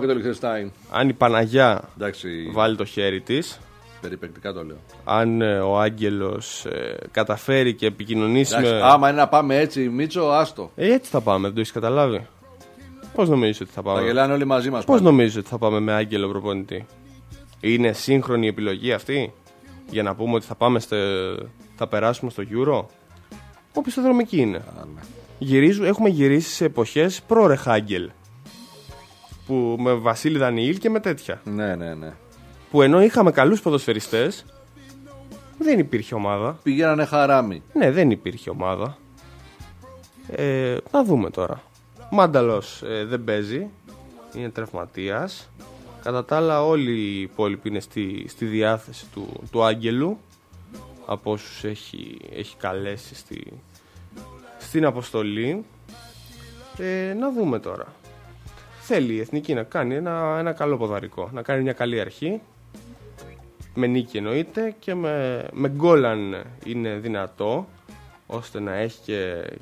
Speaker 4: αν η Παναγιά βάλει το χέρι της.
Speaker 5: Περιπεκτικά το λέω.
Speaker 4: Αν ο Άγγελος καταφέρει και επικοινωνήσει με...
Speaker 5: Άμα είναι να πάμε έτσι, Μίτσο, άστο.
Speaker 4: Έτσι θα πάμε, δεν το έχεις καταλάβει. Πώς νομίζεις ότι θα πάμε?
Speaker 5: Θα γελάνε όλοι μαζί μας.
Speaker 4: Πώς νομίζεις ότι θα πάμε με Άγγελο προπονητή? Είναι σύγχρονη επιλογή αυτή για να πούμε ότι θα περάσουμε στο Euro? Οπισθοδρομική είναι. Έχουμε γυρίσει σε εποχές προ-Ρεχάγκελ, που με Βασίλη Δανιήλ και με τέτοια.
Speaker 5: Ναι.
Speaker 4: Που ενώ είχαμε καλούς ποδοσφαιριστές, δεν υπήρχε ομάδα.
Speaker 5: Πηγαίνανε χαράμι.
Speaker 4: Ναι, δεν υπήρχε ομάδα. Να δούμε τώρα. Μάνταλος δεν παίζει, είναι τραυματίας. Κατά τα άλλα όλοι οι υπόλοιποι είναι στη διάθεση του Άγγελου, από όσους έχει καλέσει στην αποστολή. Να δούμε τώρα. Θέλει η Εθνική να κάνει ένα καλό ποδαρικό, να κάνει μια καλή αρχή, με νίκη εννοείται, και με γκολ αν είναι δυνατό, ώστε να έχει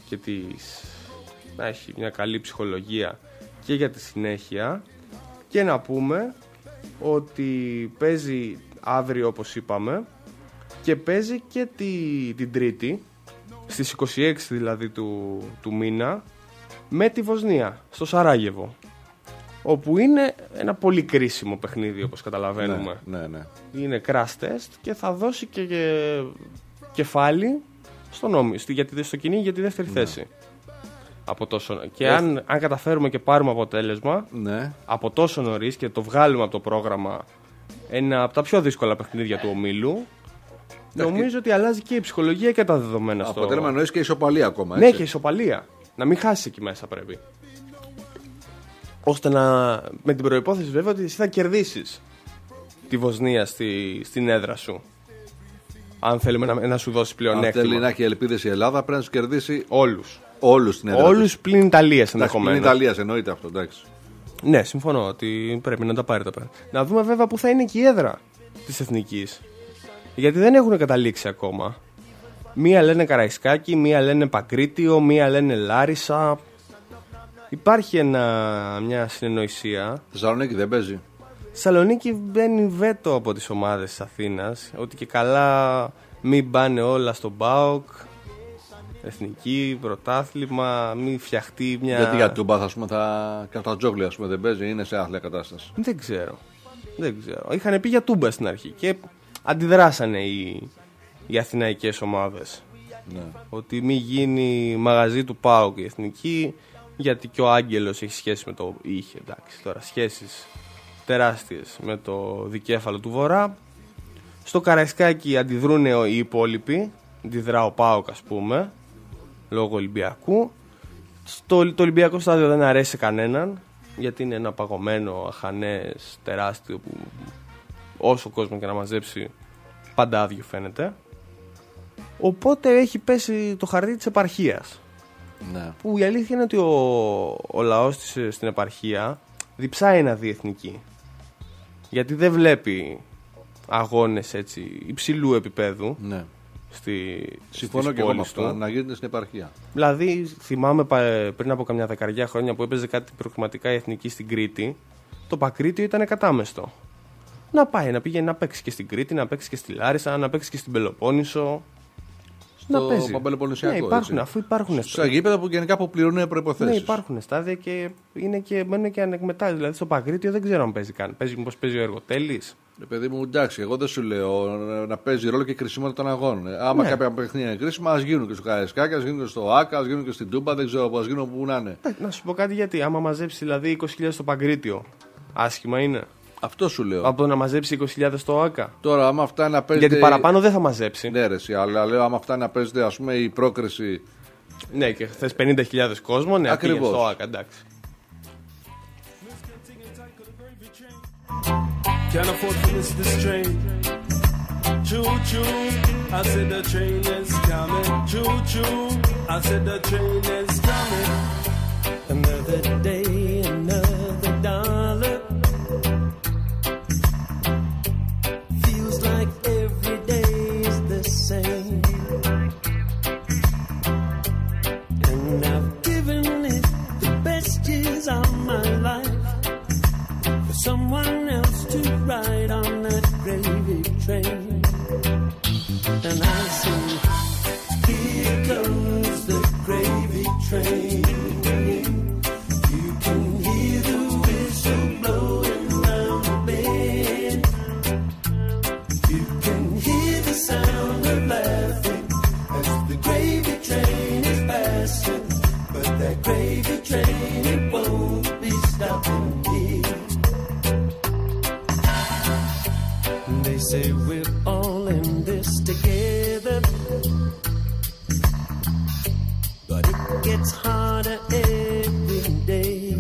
Speaker 4: να έχει μια καλή ψυχολογία και για τη συνέχεια. Και να πούμε ότι παίζει αύριο, όπως είπαμε, και παίζει και την Τρίτη στις 26 δηλαδή του μήνα με τη Βοσνία στο Σαράγεβο, όπου είναι ένα πολύ κρίσιμο παιχνίδι, όπως καταλαβαίνουμε.
Speaker 5: Ναι.
Speaker 4: Είναι crash test και θα δώσει και κεφάλι στο κυνήγι για τη δεύτερη θέση. Από τόσο, και αν καταφέρουμε και πάρουμε αποτέλεσμα,
Speaker 5: ναι, από
Speaker 4: τόσο νωρίς και το βγάλουμε από το πρόγραμμα, ένα από τα πιο δύσκολα παιχνίδια του ομίλου, νομίζω ότι αλλάζει και η ψυχολογία και τα δεδομένα.
Speaker 5: Αποτέλεσμα εννοείς και ισοπαλία ακόμα,
Speaker 4: έτσι. Ναι, και ισοπαλία. Να μην χάσει εκεί μέσα πρέπει. Ώστε με την προϋπόθεση βέβαια ότι εσύ θα κερδίσεις τη Βοσνία στην έδρα σου. Αν θέλουμε να σου δώσει πλεονέκτημα.
Speaker 5: Αν θέλει να έχει ελπίδες η Ελλάδα, πρέπει να σου κερδίσει
Speaker 4: όλους στην έδρα. Όλους πλην Ιταλίας ενδεχομένως.
Speaker 5: Πλην Ιταλίας εννοείται αυτό, εντάξει.
Speaker 4: Ναι, συμφωνώ ότι πρέπει να τα πάρει τα πράγματα. Να δούμε βέβαια που θα είναι και η έδρα της Εθνικής. Γιατί δεν έχουν καταλήξει ακόμα. Μία λένε Καραϊσκάκη, μία λένε Πακρίτιο, μία λένε Λάρισα. Υπάρχει μια συνεννοησία.
Speaker 5: Θεσσαλονίκη δεν παίζει.
Speaker 4: Θεσσαλονίκη μπαίνει βέτο από τις ομάδες της Αθήνας, ότι και καλά μην πάνε όλα στον ΠΑΟΚ, Εθνική, πρωτάθλημα, μην φτιαχτεί μια...
Speaker 5: Γιατί για τον Μπάθ, ας πούμε, Καρτατζόγλη, ας πούμε, δεν παίζει, είναι σε άθλια κατάσταση.
Speaker 4: Δεν ξέρω. Είχαν πει για Τούμπα στην αρχή και αντιδράσανε οι αθηναϊκές ομάδες.
Speaker 5: Ναι.
Speaker 4: Ότι μην γίνει μαγαζί του ΠΑΟΚ η Εθνική, γιατί και ο Άγγελος έχει σχέση με το... Είχε, εντάξει, τώρα σχέσεις τεράστιες με το δικέφαλο του Βορρά. Στο Καραϊσκάκι αντιδρούν οι υπόλοιποι. Αντιδρά ο ΠΑΟΚ, ας πούμε, λόγω Ολυμπιακού. Το Ολυμπιακό στάδιο δεν αρέσει σε κανέναν, γιατί είναι ένα παγωμένο, αχανές, τεράστιο, που όσο κόσμο και να μαζέψει πάντα άδειο φαίνεται. Οπότε έχει πέσει το χαρτί της επαρχίας.
Speaker 5: Ναι. Που
Speaker 4: η αλήθεια είναι ότι ο λαός της στην επαρχία διψάει να δει Εθνική. Γιατί δεν βλέπει αγώνες έτσι υψηλού επίπεδου.
Speaker 5: Ναι.
Speaker 4: Συμφωνώ
Speaker 5: και εγώ με αυτό, να γίνεται στην επαρχία.
Speaker 4: Δηλαδή, θυμάμαι πριν από καμιά δεκαριά χρόνια που έπαιζε κάτι προκριματικά η Εθνική στην Κρήτη, το Πακρίτιο ήταν κατάμεστο. Να πάει, να πηγαίνει να παίξει και στην Κρήτη, να παίξει και στη Λάρισα, να παίξει και στην Πελοπόννησο.
Speaker 5: Στο Παπελοποννησιακό.
Speaker 4: Ναι, αφού υπάρχουν.
Speaker 5: Στα γήπεδα που γενικά αποπληρώνουν προϋποθέσεις.
Speaker 4: Ναι, υπάρχουν στάδια και μένουν και ανεκμετάλλευτοι. Δηλαδή στο Πακρίτιο δεν ξέρω αν παίζει καν. Μήπως παίζει ο Εργοτέλης.
Speaker 5: Παιδί μου, εντάξει, εγώ δεν σου λέω να παίζει ρόλο και η κρισιμότητα των αγώνων. Άμα κάποια παιχνίδια είναι κρίσιμα, ας γίνουν και στο Καραϊσκάκι, ας γίνουν και στο ΆΚΑ, ας γίνουν και στην Τούμπα, δεν ξέρω πώς γίνουν, που να είναι.
Speaker 4: Να σου πω κάτι, γιατί άμα μαζέψει δηλαδή 20.000 στο Παγκρίτιο, άσχημα είναι.
Speaker 5: Αυτό σου λέω.
Speaker 4: Από το να μαζέψει 20.000 στο ΆΚΑ.
Speaker 5: Τώρα, άμα αυτά να παίζεται.
Speaker 4: Γιατί παραπάνω δεν θα μαζέψει.
Speaker 5: Ναι, ρε, αλλά λέω, άμα αυτά να παίζεται, ας πούμε, η πρόκριση.
Speaker 4: Ναι, και θες 50.000 κόσμο, ναι, ακριβώς. Στο ΆΚΑ, εντάξει.
Speaker 7: Can't afford to miss this train. Choo choo, I said the train is coming. Choo choo, I said the train is coming. Another day, another dollar. Feels like every day's the same. And I've given it the best years of my life for someone else to ride on that gravy train. And I sing, here comes the gravy train. You can say we're all in this together, but it gets harder every day.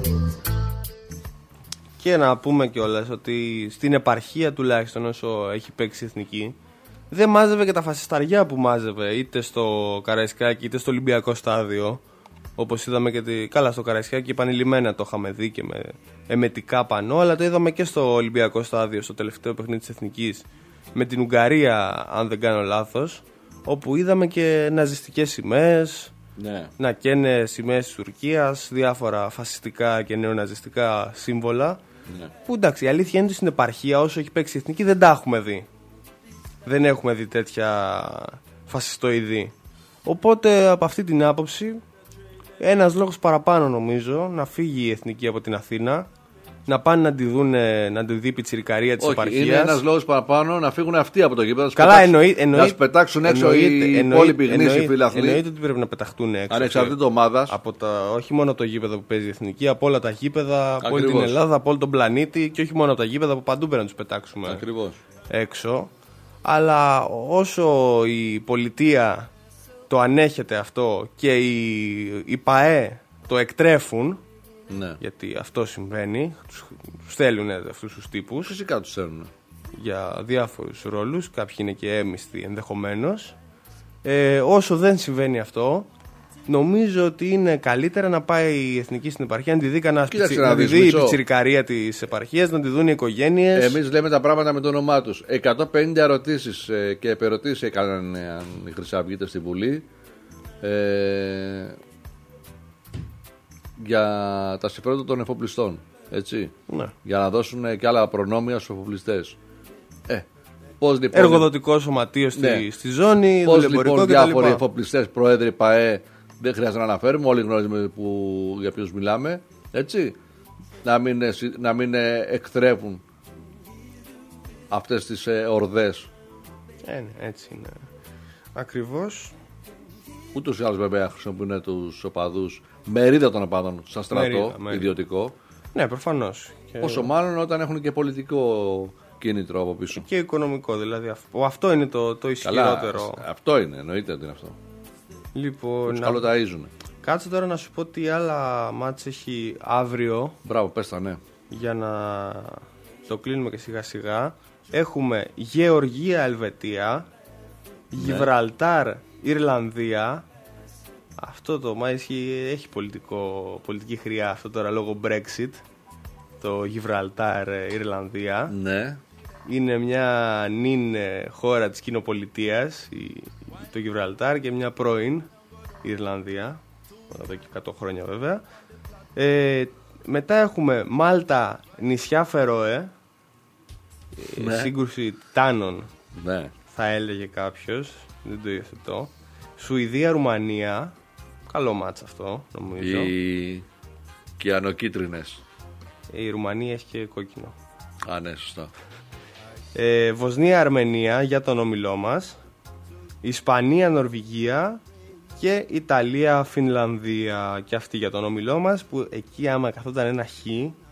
Speaker 4: Και να πούμε κιόλας ότι στην επαρχία τουλάχιστον όσο έχει παίξει η Εθνική δεν μάζευε και τα φασισταριά που μάζευε είτε στο Καραϊσκάκι είτε στο Ολυμπιακό στάδιο, όπως είδαμε και καλά στο Καραϊσκάκι επανειλημμένα το είχαμε δει και με εμετικά πανό, αλλά το είδαμε και στο Ολυμπιακό στάδιο στο τελευταίο παιχνίδι της Εθνικής με την Ουγγαρία αν δεν κάνω λάθος, όπου είδαμε και ναζιστικές σημαίες,
Speaker 5: Ναι.
Speaker 4: να καίνε σημαίες της Τουρκίας, διάφορα φασιστικά και νεοναζιστικά σύμβολα.
Speaker 5: Ναι.
Speaker 4: Που εντάξει, η αλήθεια είναι ότι στην επαρχία όσο έχει παίξει η Εθνική δεν τα έχουμε δει. Δεν έχουμε δει τέτοια φασιστοειδή. Οπότε από αυτή την άποψη ένας λόγος παραπάνω νομίζω να φύγει η Εθνική από την Αθήνα, να πάνε να τη δει η πιτσιρικαρία της επαρχίας.
Speaker 5: Είναι ένας λόγος παραπάνω να φύγουν αυτοί από το γήπεδο.
Speaker 4: Καλά,
Speaker 5: να σου πετάξουν έξω οι υπόλοιποι γνήσιοι φίλαθλοι.
Speaker 4: Εννοείται ότι πρέπει να πεταχτούν έξω.
Speaker 5: Ανεξαρτήτως ομάδας.
Speaker 4: Όχι μόνο από το γήπεδο που παίζει η Εθνική, από όλα τα γήπεδα, από όλη την Ελλάδα, από όλο τον πλανήτη και όχι μόνο από τα γήπεδα, από παντού πρέπει να τους πετάξουμε
Speaker 5: Ακριβώς.
Speaker 4: έξω. Αλλά όσο η πολιτεία το ανέχεται αυτό και οι ΠΑΕ το εκτρέφουν,
Speaker 5: Ναι.
Speaker 4: γιατί αυτό συμβαίνει, τους στέλνουν αυτούς τους τύπους
Speaker 5: Φυσικά τους θέλουν.
Speaker 4: για διάφορους ρόλους, κάποιοι είναι και έμιστοι ενδεχομένως. Όσο δεν συμβαίνει αυτό, νομίζω ότι είναι καλύτερα να πάει η Εθνική στην επαρχία, να τη δει να τη δει η πιτσιρικαρία της επαρχίας, να τη δουν οι οικογένειες.
Speaker 5: Εμείς λέμε τα πράγματα με το όνομά τους. 150 ερωτήσεις και επερωτήσεις έκαναν οι Χρυσαυγίτες στη Βουλή για τα συμφέροντα των εφοπλιστών. Έτσι.
Speaker 4: Ναι.
Speaker 5: Για να δώσουν και άλλα προνόμια στους εφοπλιστές. Πώς λοιπόν,
Speaker 4: εργοδοτικό σωματείο στη ζώνη,
Speaker 5: πώς
Speaker 4: δουλεμπορικό
Speaker 5: λοιπόν
Speaker 4: κτλ.
Speaker 5: διάφοροι εφοπλιστές, πρόεδροι, ΠΑΕ, δεν χρειάζεται να αναφέρουμε, όλοι γνωρίζουμε για ποιους μιλάμε, έτσι, να μην εκθρέφουν αυτές τις ορδές.
Speaker 4: Ναι, έτσι είναι. Ακριβώς.
Speaker 5: Ούτως ή άλλως βέβαια χρησιμοποιούν τους οπαδούς, μερίδα των οπαδών, σαν στρατό,
Speaker 4: μερίδα.
Speaker 5: ιδιωτικό.
Speaker 4: Ναι, προφανώς.
Speaker 5: Όσο μάλλον όταν έχουν και πολιτικό κίνητρο από πίσω.
Speaker 4: Και οικονομικό, δηλαδή. Αυτό είναι το ισχυρότερο.
Speaker 5: Καλά, αυτό είναι, εννοείται ότι είναι αυτό.
Speaker 4: Λοιπόν,
Speaker 5: Τους καλοταΐζουν.
Speaker 4: κάτσε τώρα να σου πω τι άλλα μάτς έχει αύριο.
Speaker 5: Μπράβο, πες τα, ναι.
Speaker 4: Για να το κλείνουμε και σιγά σιγά. Έχουμε Γεωργία Ελβετία, Γιβραλτάρ Ιρλανδία. Αυτό το μάτς έχει πολιτική χρειά αυτό τώρα λόγω Brexit. Το Γιβραλτάρ Ιρλανδία.
Speaker 5: Ναι.
Speaker 4: Είναι μια νυν χώρα της κοινοπολιτείας το Γιβραλτάρ και μια πρώην Ιρλανδία, εδώ και 100 χρόνια βέβαια. Μετά έχουμε Μάλτα νησιά Φερόε,
Speaker 5: Ναι.
Speaker 4: σύγκρουση τιτάνων,
Speaker 5: Ναι.
Speaker 4: θα έλεγε κάποιος, δεν το υιοθετώ. Σουηδία Ρουμανία, καλό μάτς αυτό νομίζω.
Speaker 5: Οι κιανοκίτρινες.
Speaker 4: Η Ρουμανία έχει και κόκκινο.
Speaker 5: Α, ναι, σωστά.
Speaker 4: Βοσνία Αρμενία για τον όμιλό μας, Ισπανία Νορβηγία και Ιταλία Φινλανδία και αυτή για τον όμιλό μας, που εκεί άμα καθόταν ένα χ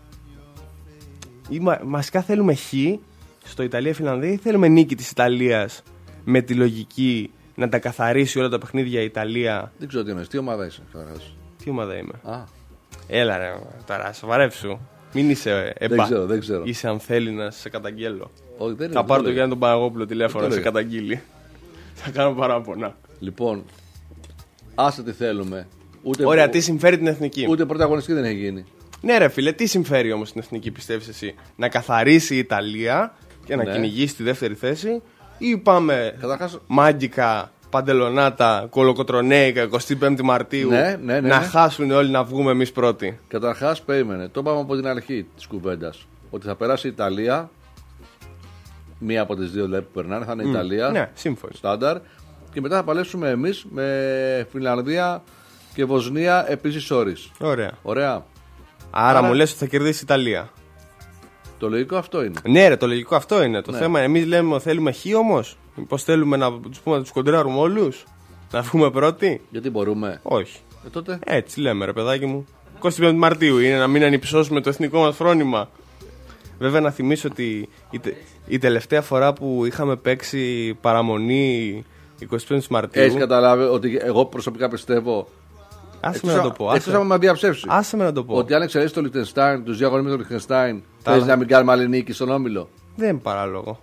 Speaker 4: μασικά θέλουμε χ στο Ιταλία Φινλανδία ή θέλουμε νίκη της Ιταλίας με τη λογική να τα καθαρίσει όλα τα παιχνίδια η Ιταλία.
Speaker 5: Δεν ξέρω τι εννοείς, τι ομάδα είσαι καταρχάς.
Speaker 4: Τι ομάδα είμαι?
Speaker 5: Α,
Speaker 4: Έλα ρε τώρα σοβαρεύσου. Μην είσαι
Speaker 5: δεν ξέρω.
Speaker 4: Είσαι αν θέλει να σε καταγγέλω.
Speaker 5: Όχι, δεν είναι,
Speaker 4: Θα πάρω
Speaker 5: δεν
Speaker 4: τον Γιάννη τον Παναγόπουλο τηλέφωνο να σε
Speaker 5: λέγα.
Speaker 4: καταγγείλει. Θα κάνω παράπονα.
Speaker 5: Λοιπόν, άσε τι θέλουμε.
Speaker 4: Ωραία, τι συμφέρει την εθνική?
Speaker 5: Ούτε πρωταγωνιστική δεν έχει γίνει.
Speaker 4: Ναι, ρε φίλε, τι συμφέρει όμως την εθνική, πιστεύεις εσύ? Να καθαρίσει η Ιταλία και να κυνηγήσει τη δεύτερη θέση, ή πάμε
Speaker 5: Καταρχάς,
Speaker 4: μάγκικα, παντελονάτα, κολοκοτρονέικα 25η Μαρτίου
Speaker 5: Ναι.
Speaker 4: να χάσουν όλοι να βγούμε εμείς πρώτοι?
Speaker 5: καταρχάς, περίμενε. Το είπαμε από την αρχή της κουβέντας. Ότι θα περάσει η Ιταλία. Μία από τις δύο δηλαδή που περνάνε θα είναι η Ιταλία.
Speaker 4: Ναι, σύμφωνοι.
Speaker 5: Στάνταρ. Και μετά θα παλέψουμε εμείς με Φινλανδία και Βοσνία επίσης όρις.
Speaker 4: Ωραία.
Speaker 5: Ωραία.
Speaker 4: Άρα μου λες ότι θα κερδίσει η Ιταλία.
Speaker 5: Το λογικό αυτό είναι.
Speaker 4: Ναι, ρε, το λογικό αυτό είναι. Το
Speaker 5: Ναι.
Speaker 4: θέμα, εμείς λέμε ότι θέλουμε χ όμως. Μήπως θέλουμε να τους πούμε να τους κοντράρουμε όλους? Να βγούμε πρώτοι?
Speaker 5: Γιατί μπορούμε.
Speaker 4: Όχι.
Speaker 5: Τότε.
Speaker 4: Έτσι λέμε, ρε παιδάκι μου. 25 Μαρτίου είναι, να μην ανυψώσουμε το εθνικό μας φρόνημα. Βέβαια να θυμίσω ότι η τελευταία φορά που είχαμε παίξει παραμονή 25 Μαρτίου.
Speaker 5: Έχεις καταλάβει ότι εγώ προσωπικά πιστεύω.
Speaker 4: Άσε με να το πω.
Speaker 5: Εκτός άμα με διαψεύσει.
Speaker 4: Άσε με να το πω.
Speaker 5: Ότι αν εξαιρέσει το Λιχτενστάιν, τους διαγωνισμούς του Λιχτενστάιν, θες να μην κάνουμε άλλη νίκη στον όμιλο.
Speaker 4: Δεν είναι παράλογο.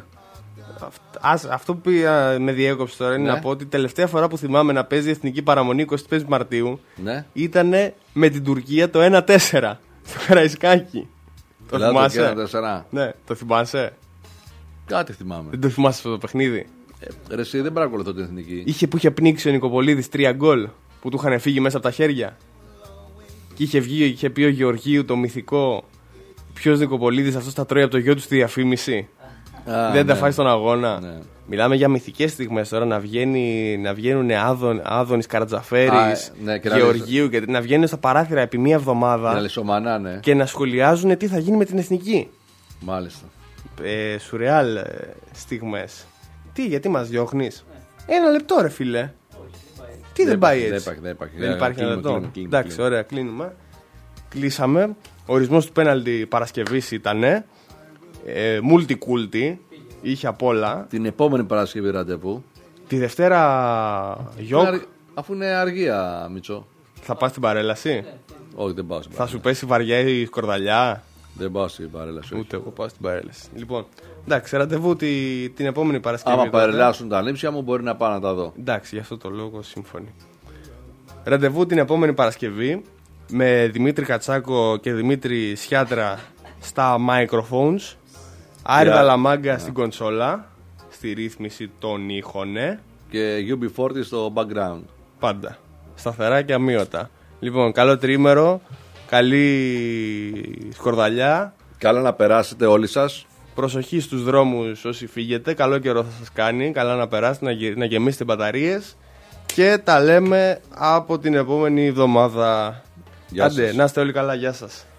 Speaker 4: Αυτό που με διέκοψε τώρα είναι να πω ότι η τελευταία φορά που θυμάμαι να παίζει η εθνική παραμονή 25 Μαρτίου ήταν με την Τουρκία το 1-4 στο Καραϊσκάκι. Το θυμάσαι? Ναι, το θυμάσαι?
Speaker 5: Κάτι θυμάμαι.
Speaker 4: Δεν το θυμάσαι αυτό το παιχνίδι?
Speaker 5: Ρε εσύ δεν παρακολουθώ την εθνική.
Speaker 4: Που είχε πνίξει ο Νικοπολίδης 3 γκολ που του είχαν φύγει μέσα από τα χέρια. Και είχε πει ο Γεωργίου το μυθικό: ποιος Νικοπολίδης, αυτός τα τρώει από το γιο του στη διαφήμιση. Δεν τα φάει στον αγώνα. Ναι. Μιλάμε για μυθικές στιγμές τώρα, να βγαίνουν Άδωνης, Καρατζαφέρης, Γεωργίου και να βγαίνουν στα παράθυρα επί μία εβδομάδα και να σχολιάζουν τι θα γίνει με την εθνική.
Speaker 5: Μάλιστα.
Speaker 4: Σουρεάλ στιγμές. Γιατί μας διώχνεις? Ένα λεπτό ρε φίλε. Τι δεν πάει έτσι? Δεν υπάρχει ένα λεπτό. Εντάξει, ωραία, κλείνουμε. Κλείσαμε. Ο ορισμός του πέναλτι Παρασκευής ήτανε multi-culti. Είχε απ' όλα.
Speaker 5: Την επόμενη Παρασκευή ραντεβού.
Speaker 4: Τη Δευτέρα γιοκ.
Speaker 5: Αφού είναι αργία, Μητσό.
Speaker 4: Θα πας στην παρέλαση?
Speaker 5: Όχι, δεν πάω στην παρέλαση.
Speaker 4: Θα σου πέσει βαριά η σκορδαλιά?
Speaker 5: Δεν πάω στην παρέλαση.
Speaker 4: Ούτε εγώ πάω στην παρέλαση. Λοιπόν, εντάξει, ραντεβού την επόμενη Παρασκευή.
Speaker 5: Άμα παρελάσουν τα ανήψια μου, μπορεί να πάω να τα δω.
Speaker 4: Εντάξει, γι' αυτό το λόγο σύμφωνοι. Ραντεβού την επόμενη Παρασκευή με Δημήτρη Κατσάκο και Δημήτρη Σιάτρα στα microphones. Άρη Δαλαμάγκα στην κονσόλα, στη ρύθμιση των ήχων.
Speaker 5: Και UB40 στο background.
Speaker 4: Πάντα. Σταθερά και αμύωτα. Λοιπόν, καλό τριήμερο. Καλή σκορδαλιά.
Speaker 5: Καλά να περάσετε όλοι σας.
Speaker 4: Προσοχή στους δρόμους όσοι φύγετε. Καλό καιρό θα σας κάνει. Καλά να περάσετε, να γεμίσετε μπαταρίες. Και τα λέμε από την επόμενη εβδομάδα.
Speaker 5: Γεια σας.
Speaker 4: Άντε, να είστε όλοι καλά. Γεια σας.